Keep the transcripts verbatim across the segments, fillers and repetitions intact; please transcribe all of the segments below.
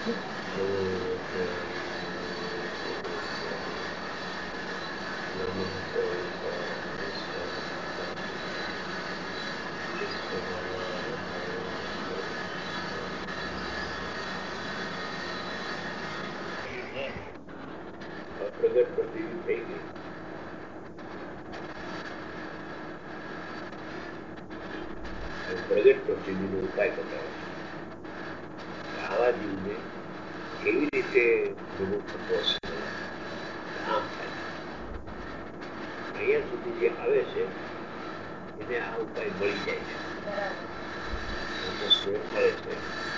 પ્રગટ પ્રતિનિધિ થઈ ગઈ. પ્રગટ પ્રતિનિધિનો ઉપાય બતાવે છે. આવા જીવને કેવી રીતે ભેગો થતો હશે, આમ થાય. અહીંયા સુધી જે આવે છે એને આ ઉપાય મળી જાય છે. સ્વેટ કરે છે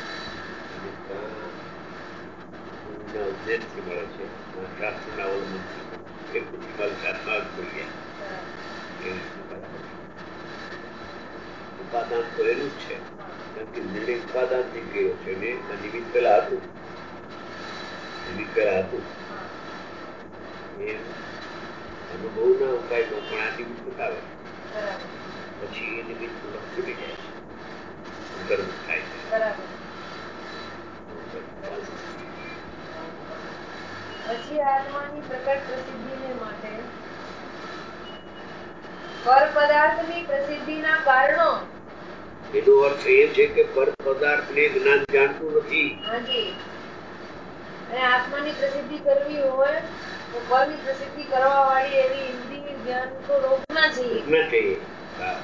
ઉદ્દેશથી મળે છે, શાસ્ત્રના અવલંબનથી એ પછી મારી શાસ્ત્રમાં જ મળી જાય. એવી રીતે બરાબર ઉપાદાન તો એનું જ છે, કારણ કે નિર્ણય ઉપાદાનથી ગયો છે ને નિમિત્ત પેલા હતું નિમિત્ત પેલા હતું એમ અનુભવના ઉપાયમાં પણ આ નિમિત્ત બતાવે પછી એ નિમિત્ત છૂટી જાય છે, ગર્ભ થાય છે. પછી આત્માની પ્રકટ પ્રસિદ્ધિને માટે પર પદાર્થની પ્રસિદ્ધિના કારણો. એનો અર્થ એ છે કે પર પદાર્થને જ્ઞાન જાણતું નથી. હાજી. અને આત્માની પ્રસિદ્ધિ કરવી હોય તો પરની પ્રસિદ્ધિ કરવા વાળી એવી ઇન્દ્રિય જ્ઞાન તો રોકના चाहिए. રોકના चाहिए. हाँ.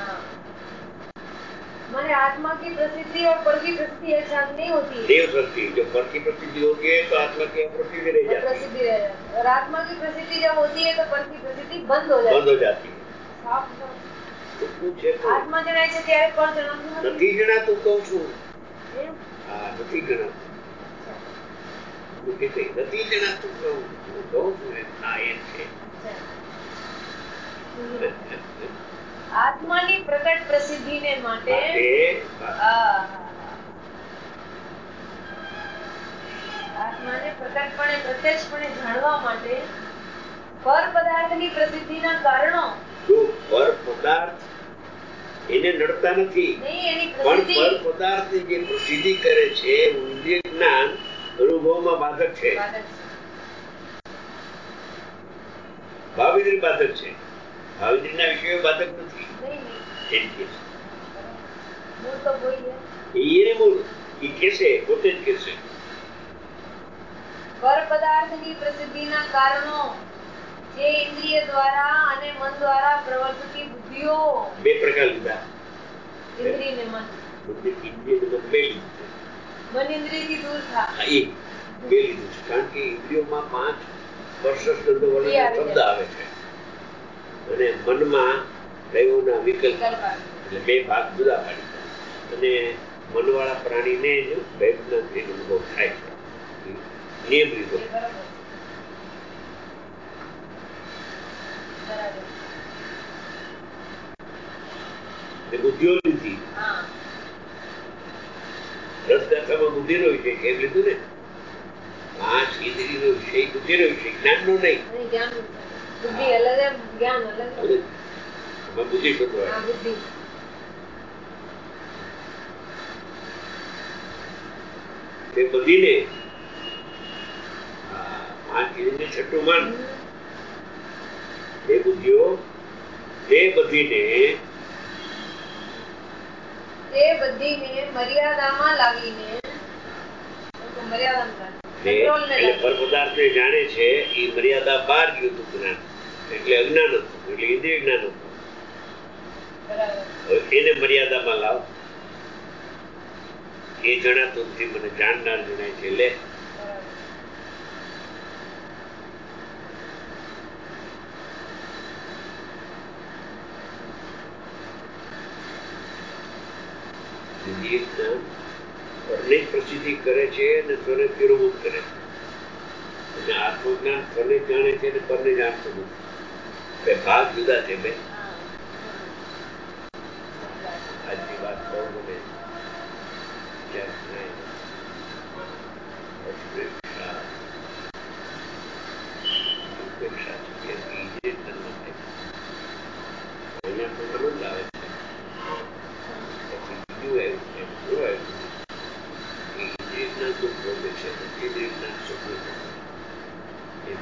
माने आत्मा की प्रसिद्धि और पर की प्रसिद्धि एक साथ नहीं होती है. नहीं हो सकती. जो पर की प्रसिद्धि होती है तो आत्मा की प्रसिद्धि रह जाती है. प्रसिद्धि रह जाती है. और आत्मा की प्रसिद्धि जब होती है तो पर की प्रसिद्धि बंद हो जाती है. बंद हो जाती है. साफ तो पूछे तो आत्मा जણાય છે ત્યારે પર જણાતું નથી. નથી જણાતું કહું છું. હા, નથી જણાતું. નથી જણાતું કહું કહું છું એમ. હા, એમ છે. આત્માની પ્રકટ પ્રસિદ્ધિને માટે આત્માને પ્રકટપણે પ્રત્યક્ષપણે જાણવા માટે પર પદાર્થની પ્રસિદ્ધિના કારણો. જો પર પદાર્થ એને નડતા નથી, પણ પર પદાર્થની જે પ્રસિદ્ધિ કરે છે ઇન્દ્રિય જ્ઞાન અનુભવમાં બાધક છે. ભાવિન્દ્રિય બાધક છે. ભાવિન્દ્રિયના વિષયો બાધક નથી. એને મૂળ એ કેસે પોતે જ કેસે પર પદાર્થની પ્રસિદ્ધિના કારણો જે ઇન્દ્રિય દ્વારા અને મન દ્વારા પ્રવર્તતી બુદ્ધિઓ. બે પ્રકાર લીધા. ઇન્દ્રિય ને મન. બુદ્ધિ ઇન્દ્રિય ને મન બે લીધું. મન ઇન્દ્રિયથી દૂર થા. હા, એ બે લીધું છે. કારણ કે ઇન્દ્રિયોમાં પાંચ સ્પર્શ શબ્દ વર્ણ શબ્દ આવે છે અને મનમાં દૈવોના વિકલ્પ એટલે બે ભાગ જુદા પાડી અને મનવાળા પ્રાણીને જ દૈવના અનુભવ થાય છે. નિયમ લીધો. બુદ્ધિઓ લીધી. રસગાથામાં બુદ્ધિનો વિષય કેમ લીધું ને? પાંચ ઇન્દ્રિયનો વિષય બુદ્ધિનો વિષય, જ્ઞાનનો નહીં. બુદ્ધિ અલગ જ્ઞાન અલગ. બુદ્ધિ શોધવા. હા, બુદ્ધિ. તે બધીને પાંચ ઇન્દ્રિય છઠ્ઠું મન એ બુદ્ધિઓ તે બધીને તે બધીને મર્યાદામાં લાવીને મર્યાદામાં એટલે પર પદાર્થને જાણે છે એ મર્યાદા બહાર ગયું હતું જ્ઞાન એટલે અજ્ઞાન હતું એટલે ઇન્દ્રિય જ્ઞાન હતું. એને મર્યાદામાં લાવ એ જણાતું નથી, મને જાણનાર જણાય છે. લે પ્રસિદ્ધિ કરે છે અને સ્વને તિરોમુખ કરે છે અને આત્મજ્ઞાન સ્વને જાણે છે અને પરને જાણતું નથી. ભાગ જુદા છે. બે આજની વાત બહુ ગમે ઉપેક્ષા છે અહીંયા તો આનંદ આવે છે. પછી બીજું આવ્યું છે શું આવ્યું? ઇન્દ્રિયના જ્ઞાન દુઃખ ભોગે છે, ઇન્દ્રિય જ્ઞાન સુખ ભોગે છે.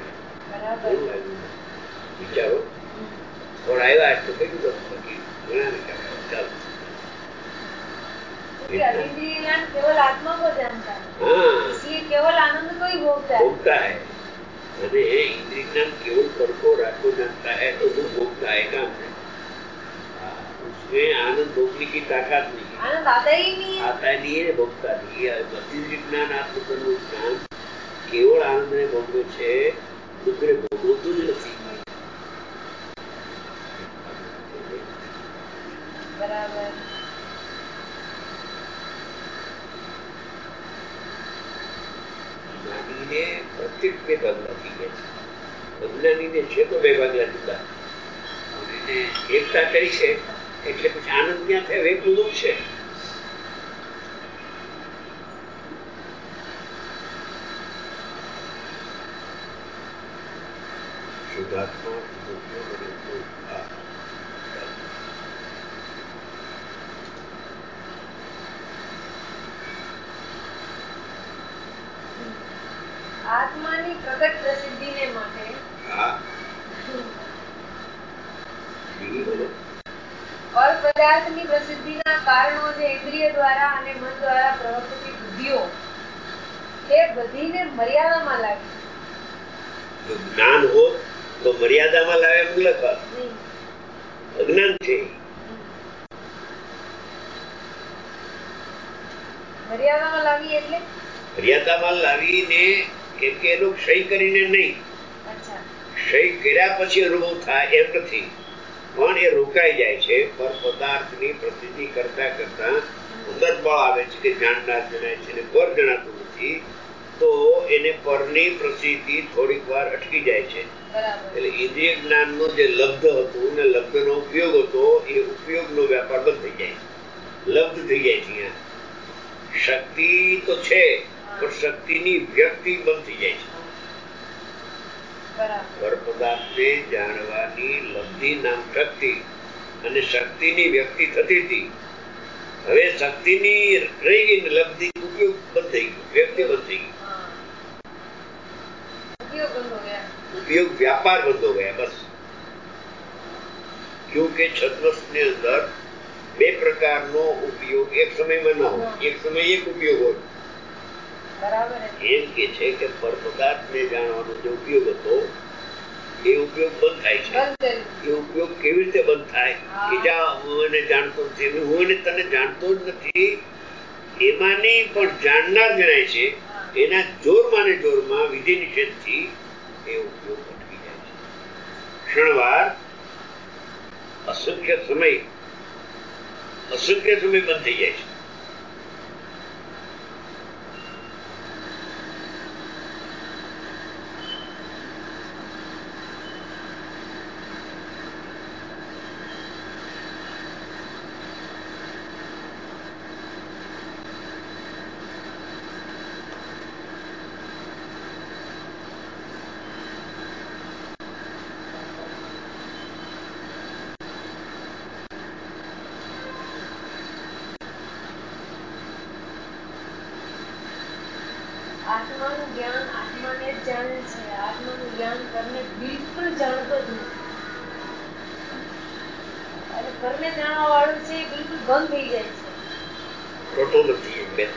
વિચારો થોડા આવ્યા તો કઈ દો બાકી ઘણા વિચારો ચાલો. केवल आत्मा को जानता है, इसलिए केवल आनंद को ही भोगता है भोगता है अरे इंद्रिय ज्ञान केवल पर को रात को जानता है तो वो भोगता है काम है, उसमें आनंद भोगने की ताकत नहीं, आनंद आता ही नहीं है, आता नहीं है, भोगता नहीं है. इंद्रिय ज्ञान आत्मतत्व ज्ञान केवल आनंद ने भोगवे છે, દુઃખને ભોગવતું જ નથી. બરાબર. જ્ઞાનીને પ્રત્યેક બે ભાગલા થઈ ગયા છે. અજ્ઞાનીને છે તો બે ભાગલા જુદા, એને એકતા કરી છે એટલે પછી આનંદ ક્યાં થાય? વેગનું દુઃખ છે. શુદ્ધાત્મા આત્માની પ્રગટ પ્રસિદ્ધિને માટે પર પદાર્થની પ્રસિદ્ધિના કારણો જે ઇન્દ્રિય દ્વારા અને મન દ્વારા પ્રવર્તતી બુદ્ધિઓ એ બધીને મર્યાદામાં લાવી. જો જ્ઞાન હો તો મર્યાદામાં લાવે એમ લખવા, અજ્ઞાન છે. મર્યાદામાં લાવી એટલે મર્યાદામાં લાવીને કેમ કે એનો ક્ષય કરીને નહીં, ક્ષય કર્યા પછી અનુભવ થાય એમ નથી, પણ એ રોકાઈ જાય છે. પર પદાર્થની પ્રસિદ્ધિ કરતા કરતા અંદર બળ આવે છે કે જાણનાર જણાય છે ને પર જણાતું નથી, તો એને પરની પ્રસિદ્ધિ થોડીક વાર અટકી જાય છે. એટલે ઇન્દ્રિય જ્ઞાન નો જે લબ્ધ હતું ને લબ્ધ નો ઉપયોગ હતો એ ઉપયોગ નો વ્યાપાર બંધ થઈ જાય, લબ્ધ થઈ જાય છે. અહીંયા શક્તિ તો છે પણ શક્તિની વ્યક્તિ બંધ થઈ જાય છે. પર પદાર્થને જાણવાની લબ્ધિ નામ શક્તિ અને શક્તિની વ્યક્તિ થતી હતી. હવે શક્તિની રહી ગઈ ને લબ્ધિ ઉપયોગ બંધ થઈ ગયો, વ્યક્તિ બંધ થઈ ગઈ, उपयोग व्यापार बंद हो गया बस. क्योंकि छद्मस ने अंदर બે પ્રકારનો ઉપયોગ એક સમયમાં ના હોય, એક સમય એક ઉપયોગ હોય. બરાબર. એમ કે છે કે પર પદાર્થને જાણવાનો જે ઉપયોગ હતો એ ઉપયોગ બંધ થાય છે. એ ઉપયોગ કેવી રીતે બંધ થાય કે જા હું એને જાણતો નથી, હું એને તને જાણતો જ નથી, એમાંની પણ જાણનાર જણાય છે. એના જોરમાં ને જોરમાં વિધિ નિષેધથી એ ઉપયોગ અટકી જાય છે. ક્ષણવાર અસંખ્ય સમય અસંખ્ય સમય બંધ થઈ જાય છે. આત્માનું જ્ઞાન આત્માને જ જાણે છે. આત્માનું જ્ઞાન પરને બિલકુલ જાણતો જ નથી, અને પરને જાણવા વાળું છે બિલકુલ બંધ થઈ જાય છે, ખોટું નથી બેન.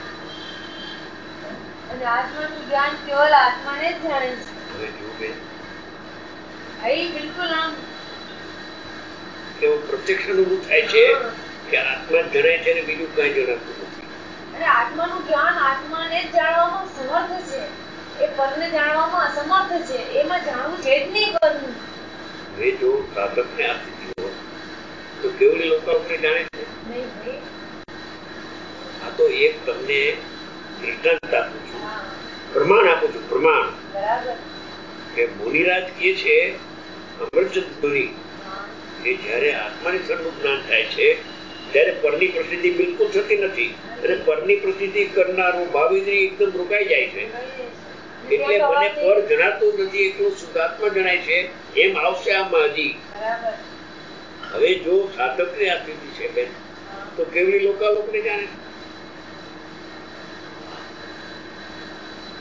અને આત્માનું જ્ઞાન કેવલ આત્માને જ જાણે છે. હવે જો બેન અહીં બિલકુલ આમ કેવું પ્રત્યક્ષ અનુભવ થાય છે કે આત્મા જણાય છે ને બીજું કઈ જણાતું નથી. અને આત્માનું જ્ઞાન આત્માને જ જાણવામાં સમર્થ છે, એ પરને જાણવામાં અસમર્થ છે. એમાં જાણવું છે જ નહીં પરનું. હવે જો સાધકને આપી દીધો તો કેવલી લોકાઓને જાણે છે નહીં ભાઈ. આ તો એક તમને દૃષ્ટાંત આપું છું, પ્રમાણ આપું છું, પ્રમાણ. બરાબર. કે મુનિરાજ કે છે અમરચંદ મુનિ કે જ્યારે આત્માની સન્મુખ જ્ઞાન થાય છે ત્યારે પરની પ્રસિદ્ધિ બિલકુલ થતી નથી, અને પરની પ્રસિદ્ધિ કરનારું ભાવિન્દ્રિય એકદમ રોકાઈ જાય છે. એટલે મને પર જણાતું નથી, એટલું શુદ્ધાત્મા જણાય છે એમ આવશે આમાં હજી. હવે જો સાધકને આ સ્થિતિ છે બેન તો કેવલી લોકાલોકને જાણે.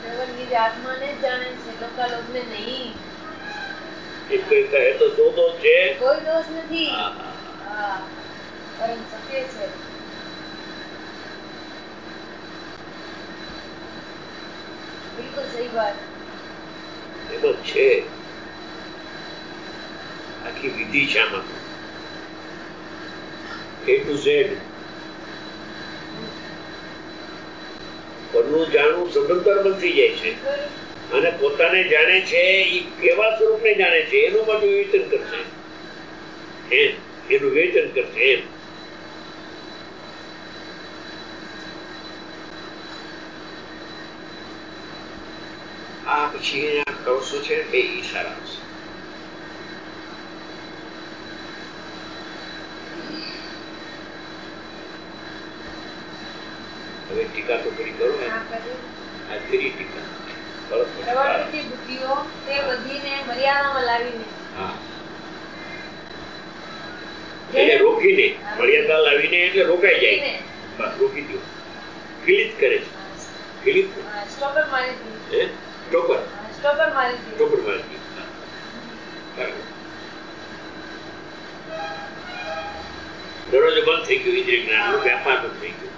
કેવલ નિજ આત્માને જ જાણે છે, લોકાલોકને નહીં. એ કોઈ કહે તો દો દોષ છે, કોઈ દોષ નથી. હા, હા, પરમ સત્ય છે. બિલકુલ સહી વાત. એમાં છે આખી વિધિ શામાં એ ટુ ઝેડ પરનું જાણવું સદંતર બની જાય છે અને પોતાને જાણે છે એ કેવા સ્વરૂપને જાણે છે એનું બધું વિવેચન કરશે, એમ એનું વિવેચન કરશે એમ. આ પછી આ કળશો છે બે ઈશારા છે. હવે ટીકા તો કરી કરો ને, આ કરી ટીકા પ્રવર્તતી બુદ્ધિઓ તે બધીને મર્યાદામાં લાવીને, હા એને રોકીને મર્યાદા લાવીને એટલે રોકાઈ જાય, બસ રોકી દો, કિલિત કરે છે, કિલિત સ્ટોપર મારી દી, હે સ્ટોપર સ્ટોપર મારી દી, સ્ટોપર મારી દી. દરવાજો બંધ થઈ ગયો, ઇન્દ્રિય જ્ઞાનનો વ્યાપાર બંધ થઈ ગયો.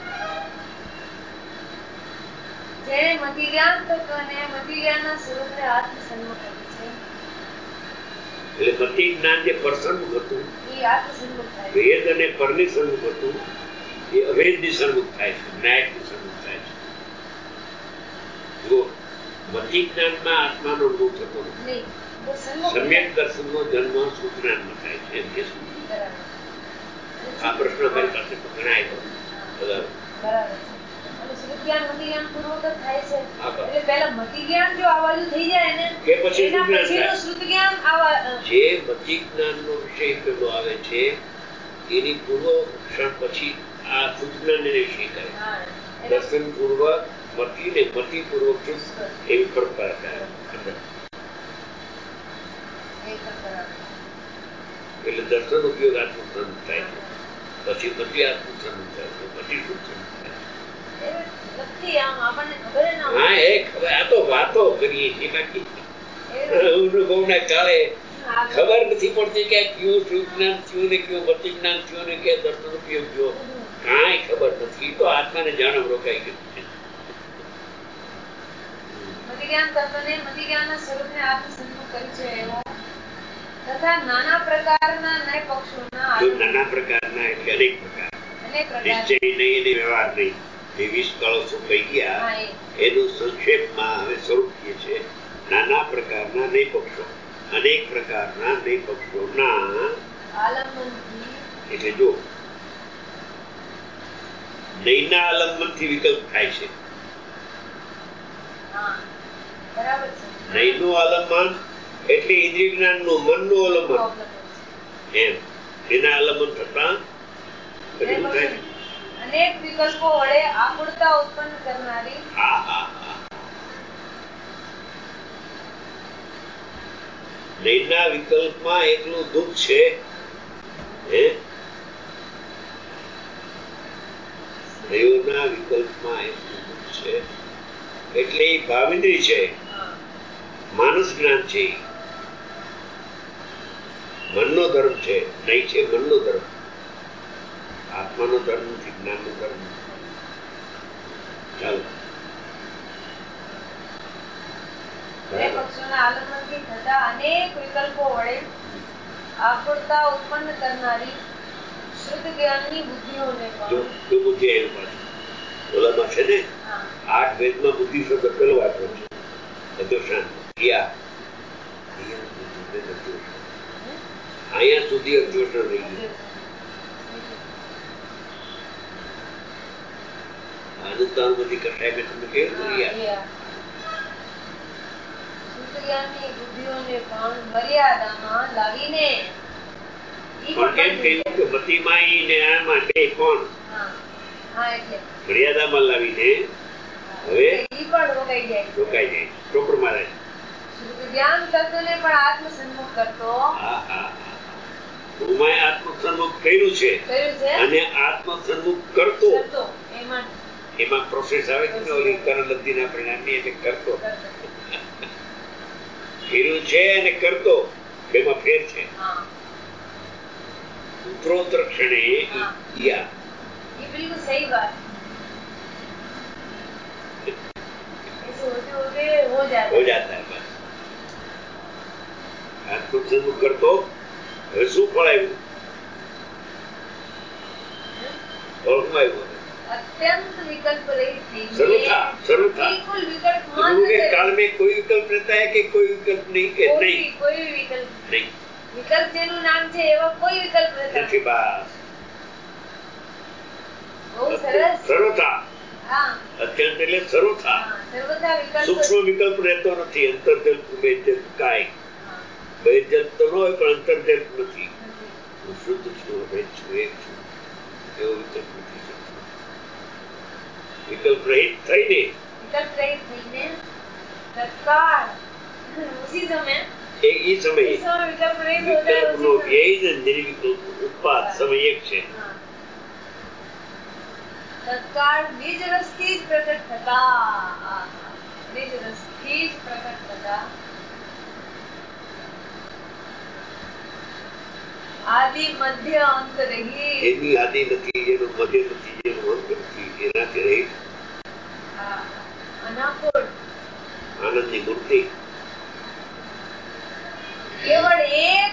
જેણે મતિ જ્ઞાન તત્વને મતિ જ્ઞાનના સ્વરૂપને આત્મ સન્મુખ કર્યું છે, એટલે મતિ જ્ઞાન જે પરસન્મુખ હતું એ આત્મ સન્મુખ થાય છે. વેદ અને પરની સન્મુખ હતું એ અવેદની સન્મુખ થાય છે, જ્ઞાનની સન્મુખ થાય છે. જો મતિ જ્ઞાનમાં આત્માનો અનુભવ થતો નથી, સમ્યક દર્શનનો જન્મ સૂચનામાં થાય છે એમ કે શું? આ પ્રશ્ન મારી પાસે ઘણા આવ્યો. બરાબર. અને શ્રુત જ્ઞાન મતિ જ્ઞાન પૂર્વક જ થાય છે. એટલે પહેલા મતિ જ્ઞાન જો આ બાજુ થઈ જાય ને કે પછી એના પછીનું શ્રુત જ્ઞાન આવા જે મતિ જ્ઞાનનો વિષય પેલો આવે છે એની પૂર્વ ક્ષણ પછી આ શ્રુત જ્ઞાનને વિષય કરે. દર્શન પૂર્વક મતિ ને મતિ પૂર્વક એવી પરંપરા કરે. એટલે દર્શન ઉપયોગ આત્મસન્ન થાય છે, પછી મતિ આત્મસન્ન થાય છે, પછી શું થાય? હા એ ખબર, આ તો વાતો કરીએ છીએ, બાકી અનુભવના કાળે ખબર નથી પડતી કે કયું શ્રુત જ્ઞાન થયું ને કયું મતિ જ્ઞાન થયું ને કે દર્શન ઉપયોગ થયો, કાંઈ ખબર નથી. તો આત્માને જાણવ રોકાઈ ગયું છે. મતિ જ્ઞાન તત્વને મતિ જ્ઞાનના સ્વરૂપને આત્મ સન્મુખ કર્યું છે એવો તથા નાના પ્રકારના ન્યાય પક્ષોના નાના પ્રકારના એટલે અનેક પ્રકાર, નિશ્ચય નહીં અને વ્યવહાર નહીં, એ વીસ કળશો કહી ગયા એનું સંક્ષેપમાં હવે સ્વરૂપ કહે છે. નાના પ્રકારના ન્યાય પક્ષો, અનેક પ્રકારના ન્યાય પક્ષોના આલંબનથી, એટલે જો નયના આલંબનથી વિકલ્પ થાય છે. નયનું આલંબન એટલે ઇન્દ્રિય જ્ઞાનનું, મનનું આલંબન, એમ એના આલંબન થતા અનેક વિકલ્પો વડે આકુળતા ઉત્પન્ન કરનારી, હા હા હા નયના વિકલ્પમાં એટલું દુઃખ છે, હે નયોના વિકલ્પમાં એટલું દુઃખ છે એટલે એ ભાવિન્દ્રી છે, માનસ જ્ઞાન છે, મનનો ધર્મ છે. નહીં છે મનનો ધર્મ, આત્માનો ધર્મ નથી, જ્ઞાનનો ધર્મ. ચાલો પક્ષોના આલંબનથી થતા અનેક વિકલ્પો વડે આકુળતા ઉત્પન્ન કરનારી શુદ્ધ જ્ઞાનની બુદ્ધિઓને જો જો બુદ્ધિ આવી પાછું ઓલામાં છે ને આઠ વેદમાં બુદ્ધિ શબ્દ પેલો વાપરો છે, અદોષાન ક્રિયા. અહીંયા સુધી અદોષણ રહી ગયું. અનુતાન બધી કટાય મેં તમને કેવું કર્યા જ્ઞાનની બુદ્ધિઓને પણ મર્યાદામાં લાવીને, પણ કેમ કહ્યું કે મતિમાં ને આમાં બે કોણ મર્યાદામાં લાવીને હવે રોકાઈ જાય, રોકાઈ જાય, ચોપડ મારે જ્ઞાન તત્વને પણ આત્મ સન્મુખ કરતો, હા હા ઉમાએ આત્મ સન્મુખ કર્યું છે અને આત્મ સન્મુખ કરતો, એમાં એમાં પ્રોસેસ આવે છે ને ઓલી કર્ણલબ્ધિના પરિણામની, એટલે કરતો કર્યું છે અને કરતો બેમાં ફેર છે. ઉત્તરોત્તર ક્ષણે યા ये बिल्कुल सही बात ऐसे होते होते हो जाता हो जाता है बस. આટલું થયું કરતો હવે શું ફળ આવ્યું? ફળ શું આવ્યું? अत्यंत विकल्प रहित थी. सर्वथा सर्वथा बिल्कुल विकल्प गुरु के काल में कोई विकल्प रहता है कि कोई विकल्प नहीं के कोई नहीं कोई विकल्प नहीं વિકલ્પ જેનું નામ છે એવા કોઈ વિકલ્પ નથી. બસ બહુ સરસ. સર્વથા હા અત્યંત એટલે સર્વથા હા, સર્વથા વિકલ્પ સૂક્ષ્મ વિકલ્પ રહેતો નથી. અંતર્જલ બહિર્જલ કાય બહિર્જલ તો ન હોય પણ અંતર્જલ નથી. હું શુદ્ધ છું, ભેદ છું, એક છું, એવો વિકલ્પ નથી. વિકલ્પ રહિત થઈને વિકલ્પ રહિત થઈને તત્કાળ ઉસી સમય એ ઈ સમયે इस समय विकल्प रहित हो जाए વિકલ્પનો उसी समय વ્યય ને નિર્વિકલ્પ ઉત્પાદ સમય એક છે. हाँ। તત્કાળ નિજ રસથી જ પ્રગટ થતા આહા, નિજ રસથી જ પ્રગટ થતા આદિ મધ્ય અંત રહી એની આદિ નથી, એનું મધ્ય નથી, એનું અંત નથી, એનાથી રહિત આ અનાકોડ આનંદની મૂર્તિ કેવળ એક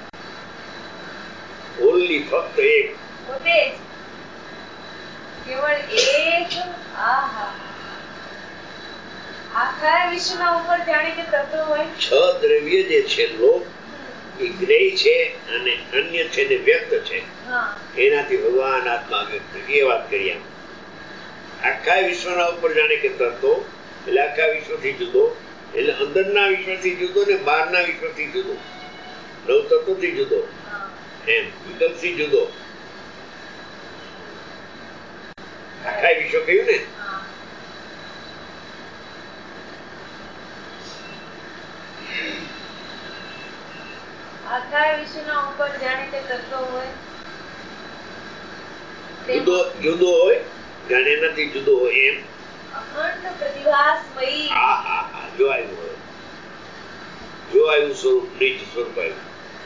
ઓનલી ફક્ત એક પોતે જ કેવળ એક આહા આખા વિશ્વના ઉપર જાણે કે તત્વ હોય. છ દ્રવ્ય જે છે લોક એ ગ્રેય છે અને અન્ય છે ને વ્યક્ત છે. હા એનાથી ભગવાન આત્મા વ્યક્ત એ વાત કરી. આમ આખા વિશ્વના ઉપર જાણે કે તત્વો એટલે આખા વિશ્વથી જુદો, એટલે અંદરના વિશ્વથી જુદો ને બહારના વિશ્વથી જુદો, નવ તત્વથી જુદો, હા એમ વિકલ્પથી જુદો. આખા વિશ્વ કહ્યું ને હા આખા વિશ્વના ઉપર જાણે કે તત્વ હોય જુદો જુદો હોય જાણે એનાથી જુદો હોય એમ. અખંડ પ્રતિભાસમયી હા હા હા જો આવ્યું હોય, જો આવ્યું સ્વરૂપ નિજ સ્વરૂપ આવ્યું.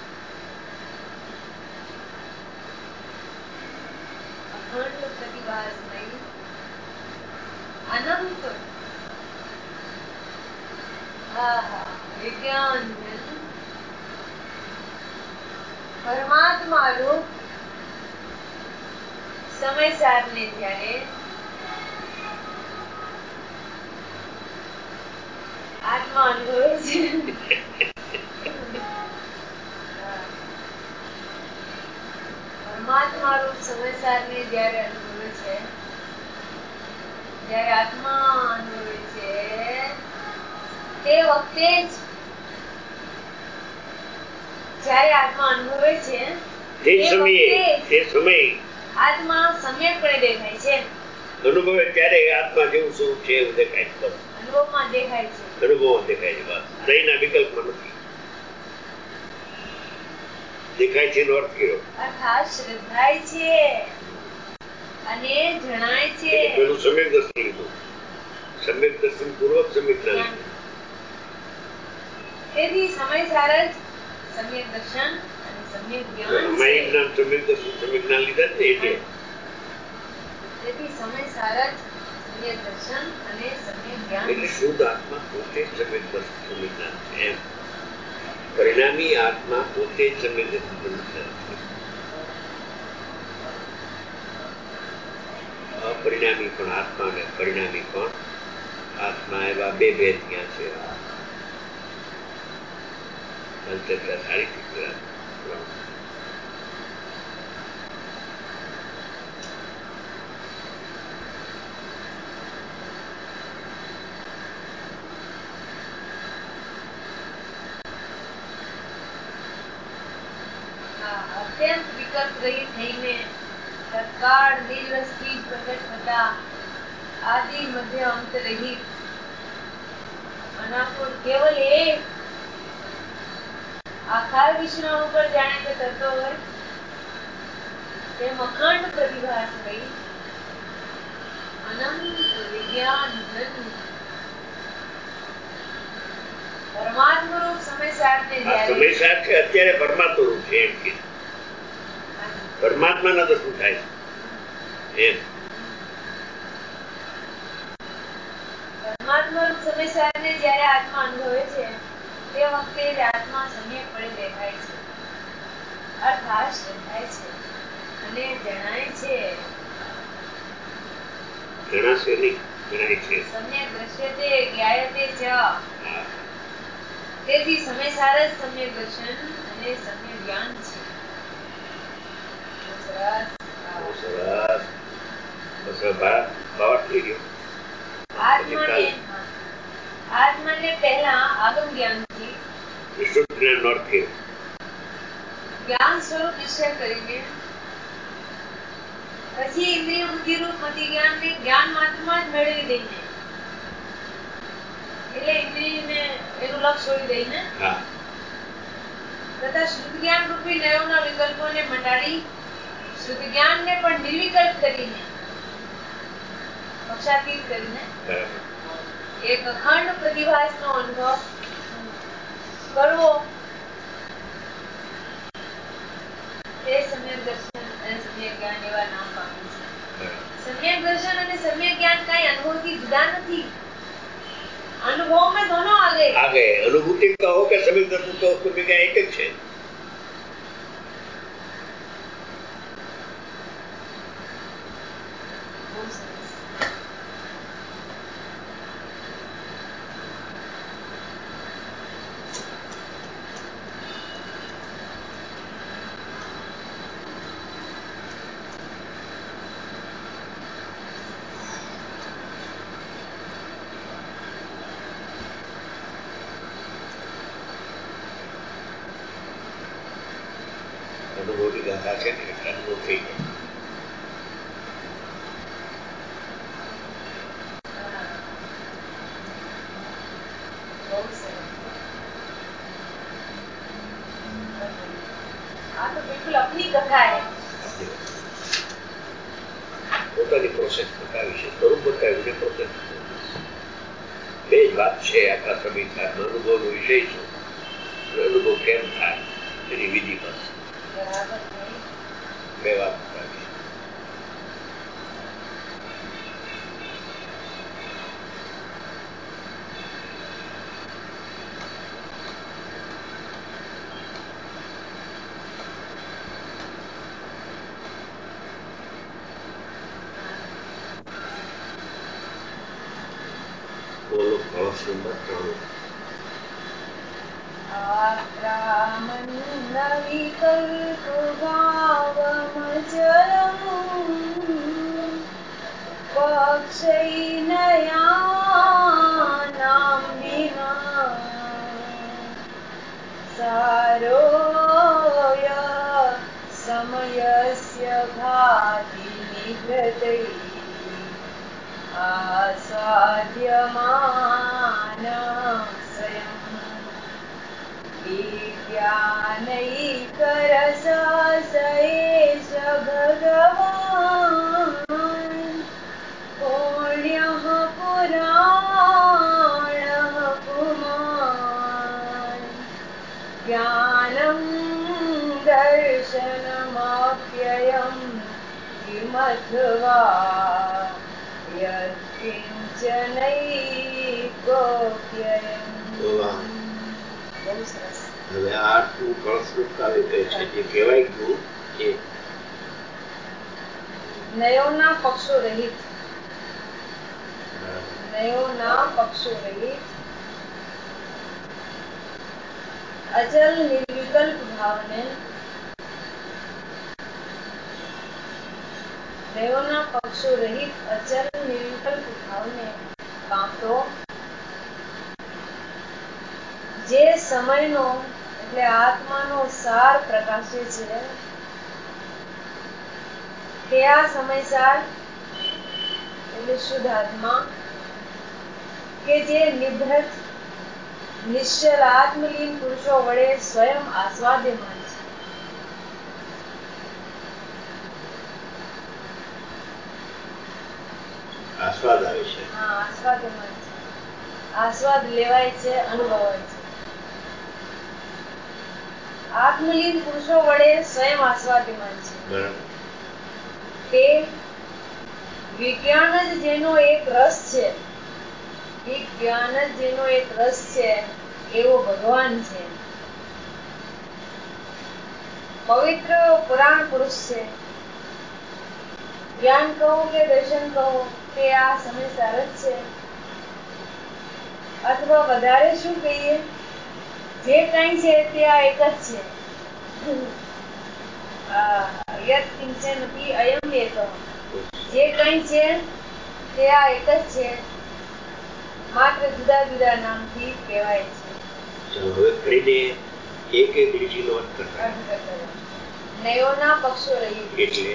અખંડ પ્રતિભાસમયી અનંત આહા વિજ્ઞાન પરમાત્મા રૂપ સમય સારને જ્યારે આત્મા અનુભવે છે પરમાત્મા રૂપ સમય સારને જ્યારે અનુભવે છે, જ્યારે આત્મા અનુભવે છે તે વખતે જ જ્યારે આત્મા અનુભવે છે તે સમયે તે સમયે આત્મા સમ્યકપણે દેખાય છે. અનુભવે ત્યારે આત્મા જેવું સ્વરૂપ છે એવું દેખાય છે. બસ અનુભવમાં દેખાય છે. અનુભવમાં દેખાય છે. બસ દહીંના વિકલ્પમાં નથી દેખાય છે એનો અર્થ કર્યો. અર્થાત શ્રદ્ધાય છે અને જણાય છે. એટલે પેલું સમ્યક દર્શન લીધું, સમ્યક દર્શન પૂર્વક સમ્યક ના લીધું. તેથી સમય સાર જ સમ્યક દર્શન અને સમ્યક જ્ઞાન અમારી છે. નામ સમ્યક દર્શન સમ્યક જ્ઞાન લીધા ને એટલે તેથી સમય સાર જ સમ્યક દર્શન અને સમ્યક જ્ઞાન એટલે શુદ્ધ આત્મા પોતે જ સમ્યક દર્શન સમ્યક જ્ઞાન છે એમ. પરિણામી આત્મા પોતે જ સમ્યક દર્શન સમ્યક જ્ઞાન છે. અપરિણામી પણ આત્મા અને પરિણામી પણ આત્મા એવા બે ભેદ ક્યાં છે? ચર્ચા સારી થઈ. અત્યંત વિકલ્પ રહી થઈને તત્કાળ નિરવસ્થિત પ્રગટ થતા આદિ મધ્ય અંત રહિત અનાકુળ કેવલ એક આખા વિશ્વના ઉપર જાણે કે તત્વ હોય તેમ અખંડ પ્રતિભાસમયી અનંત વિજ્ઞાન ધન પરમાત્મા રૂપ સમય સારને સમય સાર છે અત્યારે પરમાત્મા રૂપ છે એમ કે પરમાત્મા ના તો શું થાય એમ પરમાત્મા રૂપ સમય સારને જ્યારે આત્મા અનુભવે છે તે વખતે જ આત્મા સમ્યક પણે દેખાય છે અર્થાત દેખાય છે અને જણાય છે જણાશે નહીં જણાય છે સમ્યક દ્રશ્યતે જ્ઞાયતે ચ તેથી સમય સાર જ સમ્યક દર્શન અને સમ્યક જ્ઞાન છે સરસ સરસ બસ ભાવ થઈ ગયો આત્માને આત્માને પહેલા આગમ જ્ઞાનથી વિશુદ્ધ જ્ઞાન અર્થ છે જ્ઞાન સ્વરૂપ નિશ્ચય કરીને પછી ઇન્દ્રિય બુદ્ધિ રૂપ મતિ જ્ઞાન ને જ્ઞાન માત્રમાં જ મેળવી દઈને એટલે ઇન્દ્રિયને એનું લક્ષ છોડી દઈને તથા શુદ્ધ જ્ઞાન રૂપી નયોના વિકલ્પોને મટાડી શુદ્ધ જ્ઞાનને પણ નિર્વિકલ્પ કરીને પક્ષાતીત કરીને એક અખંડ પ્રતિભાસનો અનુભવ કરવો તે સમ્યક દર્શન અને સમ્યક જ્ઞાન એવા નામ પામે છે સમ્યક દર્શન અને સમ્યક જ્ઞાન કઈ અનુભવથી જુદા નથી अनुभव में दोनों आ गए आ गए अनुभूति कहो कि सभी दर्शन तो उसमें क्या एक જ છે અનુભવની ગાથા છે ને એટલે અનુભવ થઈ ગયો આ તો બિલકુલ અપની કથા હે પોતાની પ્રોસેસ બતાવી છે સ્વરૂપ બતાવ્યું ને પ્રોસેસ બે જ વાત છે આખા સમીક્ષાનો અનુભવનો વિષય છે અનુભવ કેમ થાય એની વિધિ બસ બે વાત બતાવી બોલો કળશ નંબર ત્રણ વિકલ્પ ભાવમચલમ પક્ષૈનયાનામ વિના સારોય સમયસ્ય ભાતિ નિવૃત્તૈ આસ્વાદ્યમાન સ્વયં વિદ્યાનૈકરસસયેષ ભગવાન પુણ્યઃ પુરાણઃ પુમાન જ્ઞાનં દર્શનમપ્યયં કિમથવા યત્કિંચનૈકોપ્યયં બહુ સરસ હવે આ તું કળશરૂપ કાવ્ય કહે છે જે કહેવાય ગયું એ નયોના પક્ષો રહિત નયોના પક્ષો રહિત અચલ નિર્વિકલ્પ ભાવને નયોના પક્ષો રહિત અચલ નિર્વિકલ્પ ભાવને પામતો જે સમયનો એટલે આત્માનો સાર પ્રકાશે છે તે આ સમયસાર એટલે શુદ્ધ આત્મા કે જે નિભૃત નિશ્ચલ આત્મલીન પુરુષો વડે સ્વયં આસ્વાદ્યમાન છે આસ્વાદ આવે છે. હા, આસ્વાદ્યમાન છે. આસ્વાદ લેવાય છે, અનુભવાય છે. આત્મલીન પુરુષો વડે સ્વયં આસ્વાદ્યમાન છે. બરાબર. તે વિજ્ઞાન જ જેનો એક રસ છે, વિજ્ઞાન જ જેનો એક રસ છે એવો ભગવાન છે. પવિત્ર પુરાણ પુરુષ છે. જ્ઞાન કહો કે દર્શન કહો તે આ સમયસાર જ છે. અથવા વધારે શું કહીએ, જે કંઈ છે તે આ એક જ છે. યત કિંચનપિ અયમ એકઃ. જે કંઈ છે તે આ એક જ છે, માત્ર જુદા જુદા નામથી કહેવાય છે. ચાલો હવે ફરીને એક એક લીટીનો અર્થ કરતા. નયોના પક્ષો રહી એટલે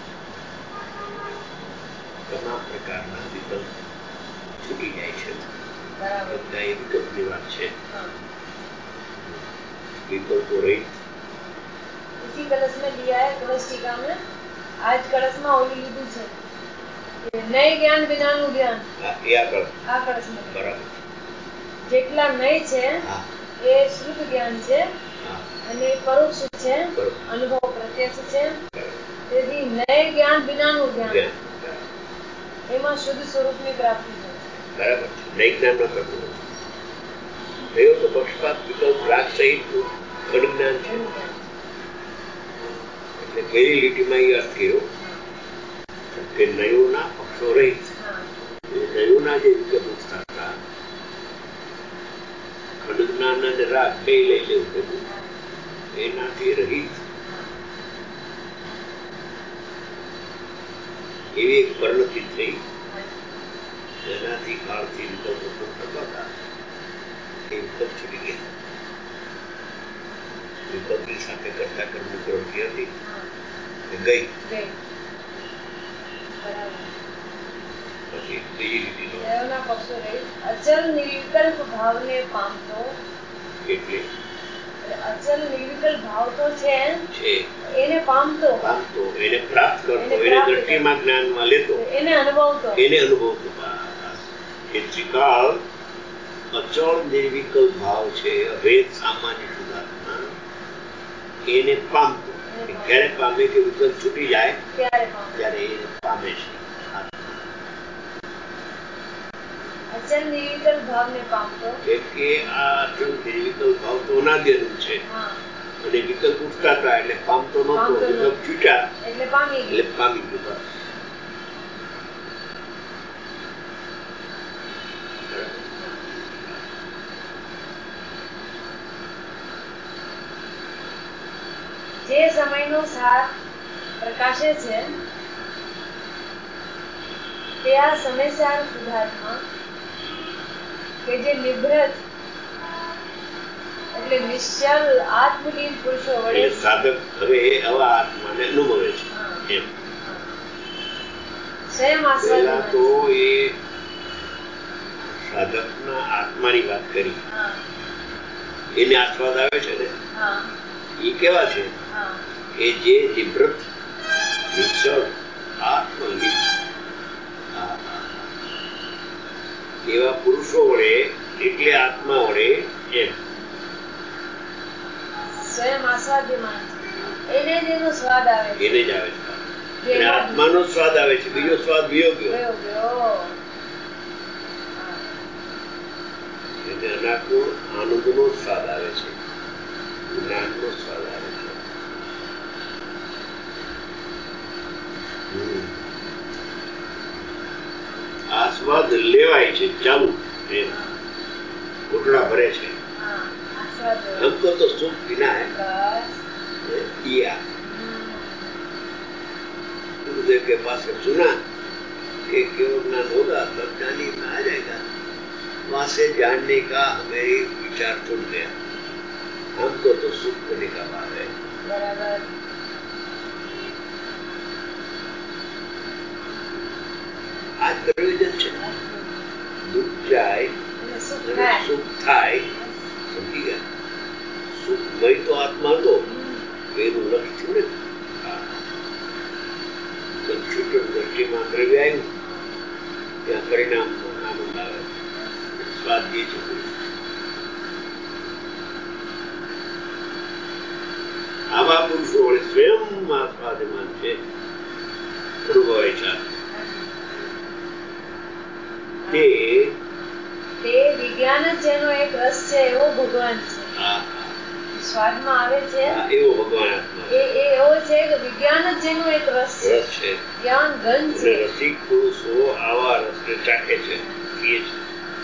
તમામ પ્રકારના વિકલ્પ છૂટી જાય છે. બરાબર. બધા એ વિકલ્પની વાત છે. हाँ. विकल्पो रही इसी कलश में लिया है, कलश टीका में आज कलश में ओली લીધું છે નય જ્ઞાન વિનાનું જ્ઞાન. એ આ કળશ આ કળશમાં બરાબર. જેટલા નય છે એ શુદ્ધ જ્ઞાન છે અને પરોક્ષ છે, અનુભવ પ્રત્યક્ષ છે. તેથી નય જ્ઞાન વિનાનું જ્ઞાન, એમાં શુદ્ધ સ્વરૂપની પ્રાપ્તિ છે. બરાબર છે. નય જ્ઞાન ન કરવું થયો તો પક્ષપાત વિકલ્પ રાગ સહિત ખડ જ્ઞાન છે. એટલે પહેલી લીટીમાં એ અર્થ કર્યો કે નયોના પક્ષો રહિત. નયોના જે વિકલ્પ થતા ખડ જ્ઞાન અને રાગ બે લઈ લેવું બધું એનાથી રહિત એવી એક પરિણતિ થઈ જેનાથી કાળથી વિકલ્પો થતા હતા એ વિકલ્પ છૂટી ગયા. વિકલ્પની સાથે કરતા કર્મની પ્રવૃત્તિ હતી એ ગઈ. પછી બીજી લીટીનો અચલ નિર્વિકલ્પ ભાવને પામતો. એટલે અચલ નિર્વિકલ્પ ભાવ તો છે છે એને પામતો પામતો એને પ્રાપ્ત કરતો એને દ્રષ્ટિમાં જ્ઞાનમાં લેતો એને અનુભવતો એને અનુભવતો એ ત્રિકાળ અચળ નિર્વિકલ્પ ભાવ છે. વેદ સામાન્ય શુદ્ધાત્મા એને પામતો. ક્યારે પામે કે વિકલ્પ છૂટી જાય ત્યારે એને પામે છે. અચલ નિર્વિકલ્પ ભાવને પામતો કેમ કે આ અચલ નિર્વિકલ્પ ભાવ તો અનાદ્યનું છે અને વિકલ્પ ઉઠતા હતા એટલે પામતો નહોતો. વિકલ્પ છૂટ્યા એટલે પામી એટલે પામી ગયો. જે સમયનો સાર પ્રકાશે છે તે આ સમયસાર શુદ્ધાત્મા કે જે નિભૃત એટલે નિશ્ચલ આત્મલીન પુરુષો વડે સાધક હવે આવા આત્માને અનુભવે છે. એમ સ્વયં આસ્વાદ તો એ સાધકના આત્માની વાત કરી એને આસ્વાદ આવે છે ને એ કેવા છે કે જે નિવૃત્ત નિશ્ચળ આત્મલીન એવા પુરુષો વડે એટલે આત્મા વડે એમ સ્વયં આસ્વાદ્યમાન એને જ એનો સ્વાદ આવે છે. એને જ આવે છે અને આત્માનો સ્વાદ આવે છે. બીજો સ્વાદ બીજો ગયો એને અનાકૂળ આનંદનો સ્વાદ આવે છે, જ્ઞાનનો સ્વાદ આવે છે. આસ્વાદ લેવાય છે ચાલુ એમ ઘૂંટડા ભરે છે. हमको तो सुख पीना है पिया. गुरुदेव के पास से सुना कि केवल ज्ञान होगा तब ज्ञानी में आ जाएगा. वहां से जानने का हमें विचार छूट गया. हमको तो सुख होने का भाव है. बराबर. आज प्रयोजन છે દુઃખ જાય સુખ થાય. સમજી ગયા. સુખમય તો આત્મા હતો એનું લક્ષ્ય ને છૂટક દ્રષ્ટિમાં દ્રવ્ય આવ્યું ત્યાં પરિણામ આનંદ આવે, સ્વાદ જે છે. આવા પુરુષો વડે સ્વયં સ્વાદમાન છે, અનુભવે છે. તે વિજ્ઞાન જ જેનો એક રસ છે એવો ભગવાન છે. સ્વાદમાં આવે છે એવો ભગવાન આત્મા એ એવો છે કે વિજ્ઞાન જ જેનો એક રસ છે. રસ છે, જ્ઞાન ઘન છે. રસિક પુરુષો આવા રસને ચાખે છે, પીએ છે.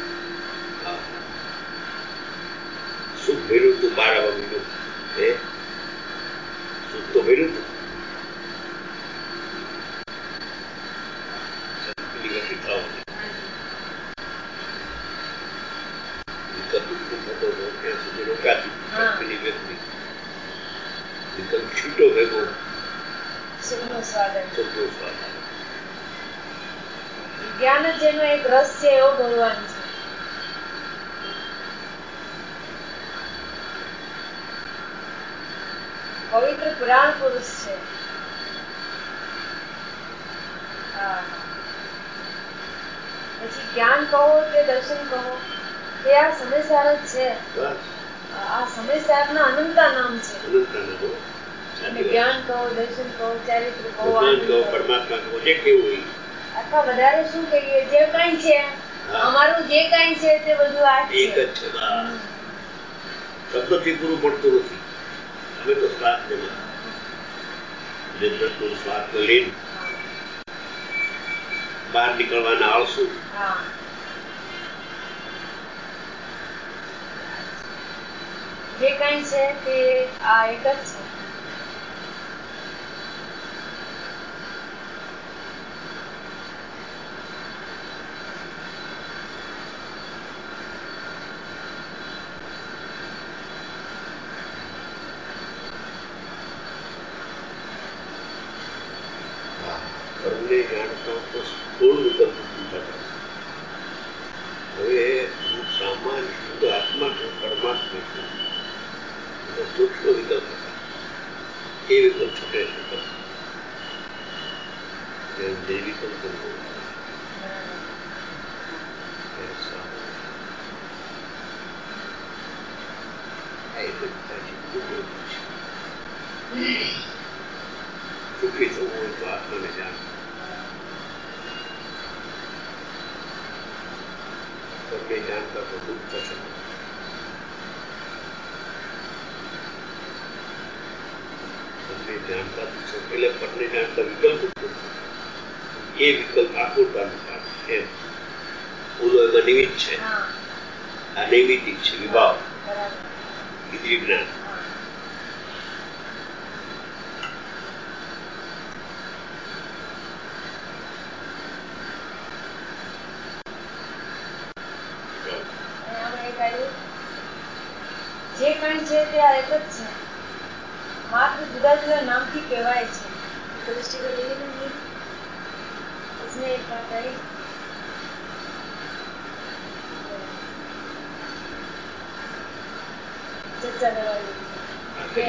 સુખ ભેરું તું બાર વાગ્યું, હે સુખ તો ભેરું તું. છૂટો ભેગો સુખનો સ્વાદ સુખનો સ્વાદ. વિજ્ઞાન જ જેનો એક રસ છે એવો ભગવાન છે. પવિત્ર પુરાણ પુરુષ છે. પછી જ્ઞાન કહો કે દર્શન કહો તે આ સમયસાર જ છે. આ સમયસારના અનંતા નામ છે. અને જ્ઞાન કહો, દર્શન કહો, ચારિત્ર કહો, આનંદ કહો, પરમાત્મા કહો, જે કેવું હોય. અથવા વધારે શું કહીએ, જે કઈ છે અમારું જે કઈ છે તે બધું આ જ છે. શબ્દથી પૂરું પડતું નથી. અમે તો સ્વાદ લેવા સ્વાદ તો લઈને બહાર નીકળવાના આળસુ. જે કઈ છે તે આ એક જ છે. કર્મને જાણતા તો સ્થૂળ વિકલ્પ પૂછાતા. હવે હું સામાન્ય શુદ્ધ આત્મા છું, પરમાત્મા છું, સૂક્ષ્મ વિકલ્પ હતા. એ વિકલ્પ છૂટે છે. જે વિકલ્પ સુખી થવું હોય તો આત્માને જાણ. તમને જાણતા તો દુઃખ થશે. તમને જાણતા એટલે પત્ની જાણતા વિકલ્પ એ વિકલ્પ આકુરતાનું કામ છે. ઓલો એમાં નિમિત્ત છે, આ નૈમિતિક છે. વિભાવ ઇન્દ્રિય જ્ઞાન. જે કઈ છે તે આ એક જ છે, માત્ર જુદા જુદા નામથી કહેવાય છે. इसमें एक बात आई ચર્ચા કરવાની કે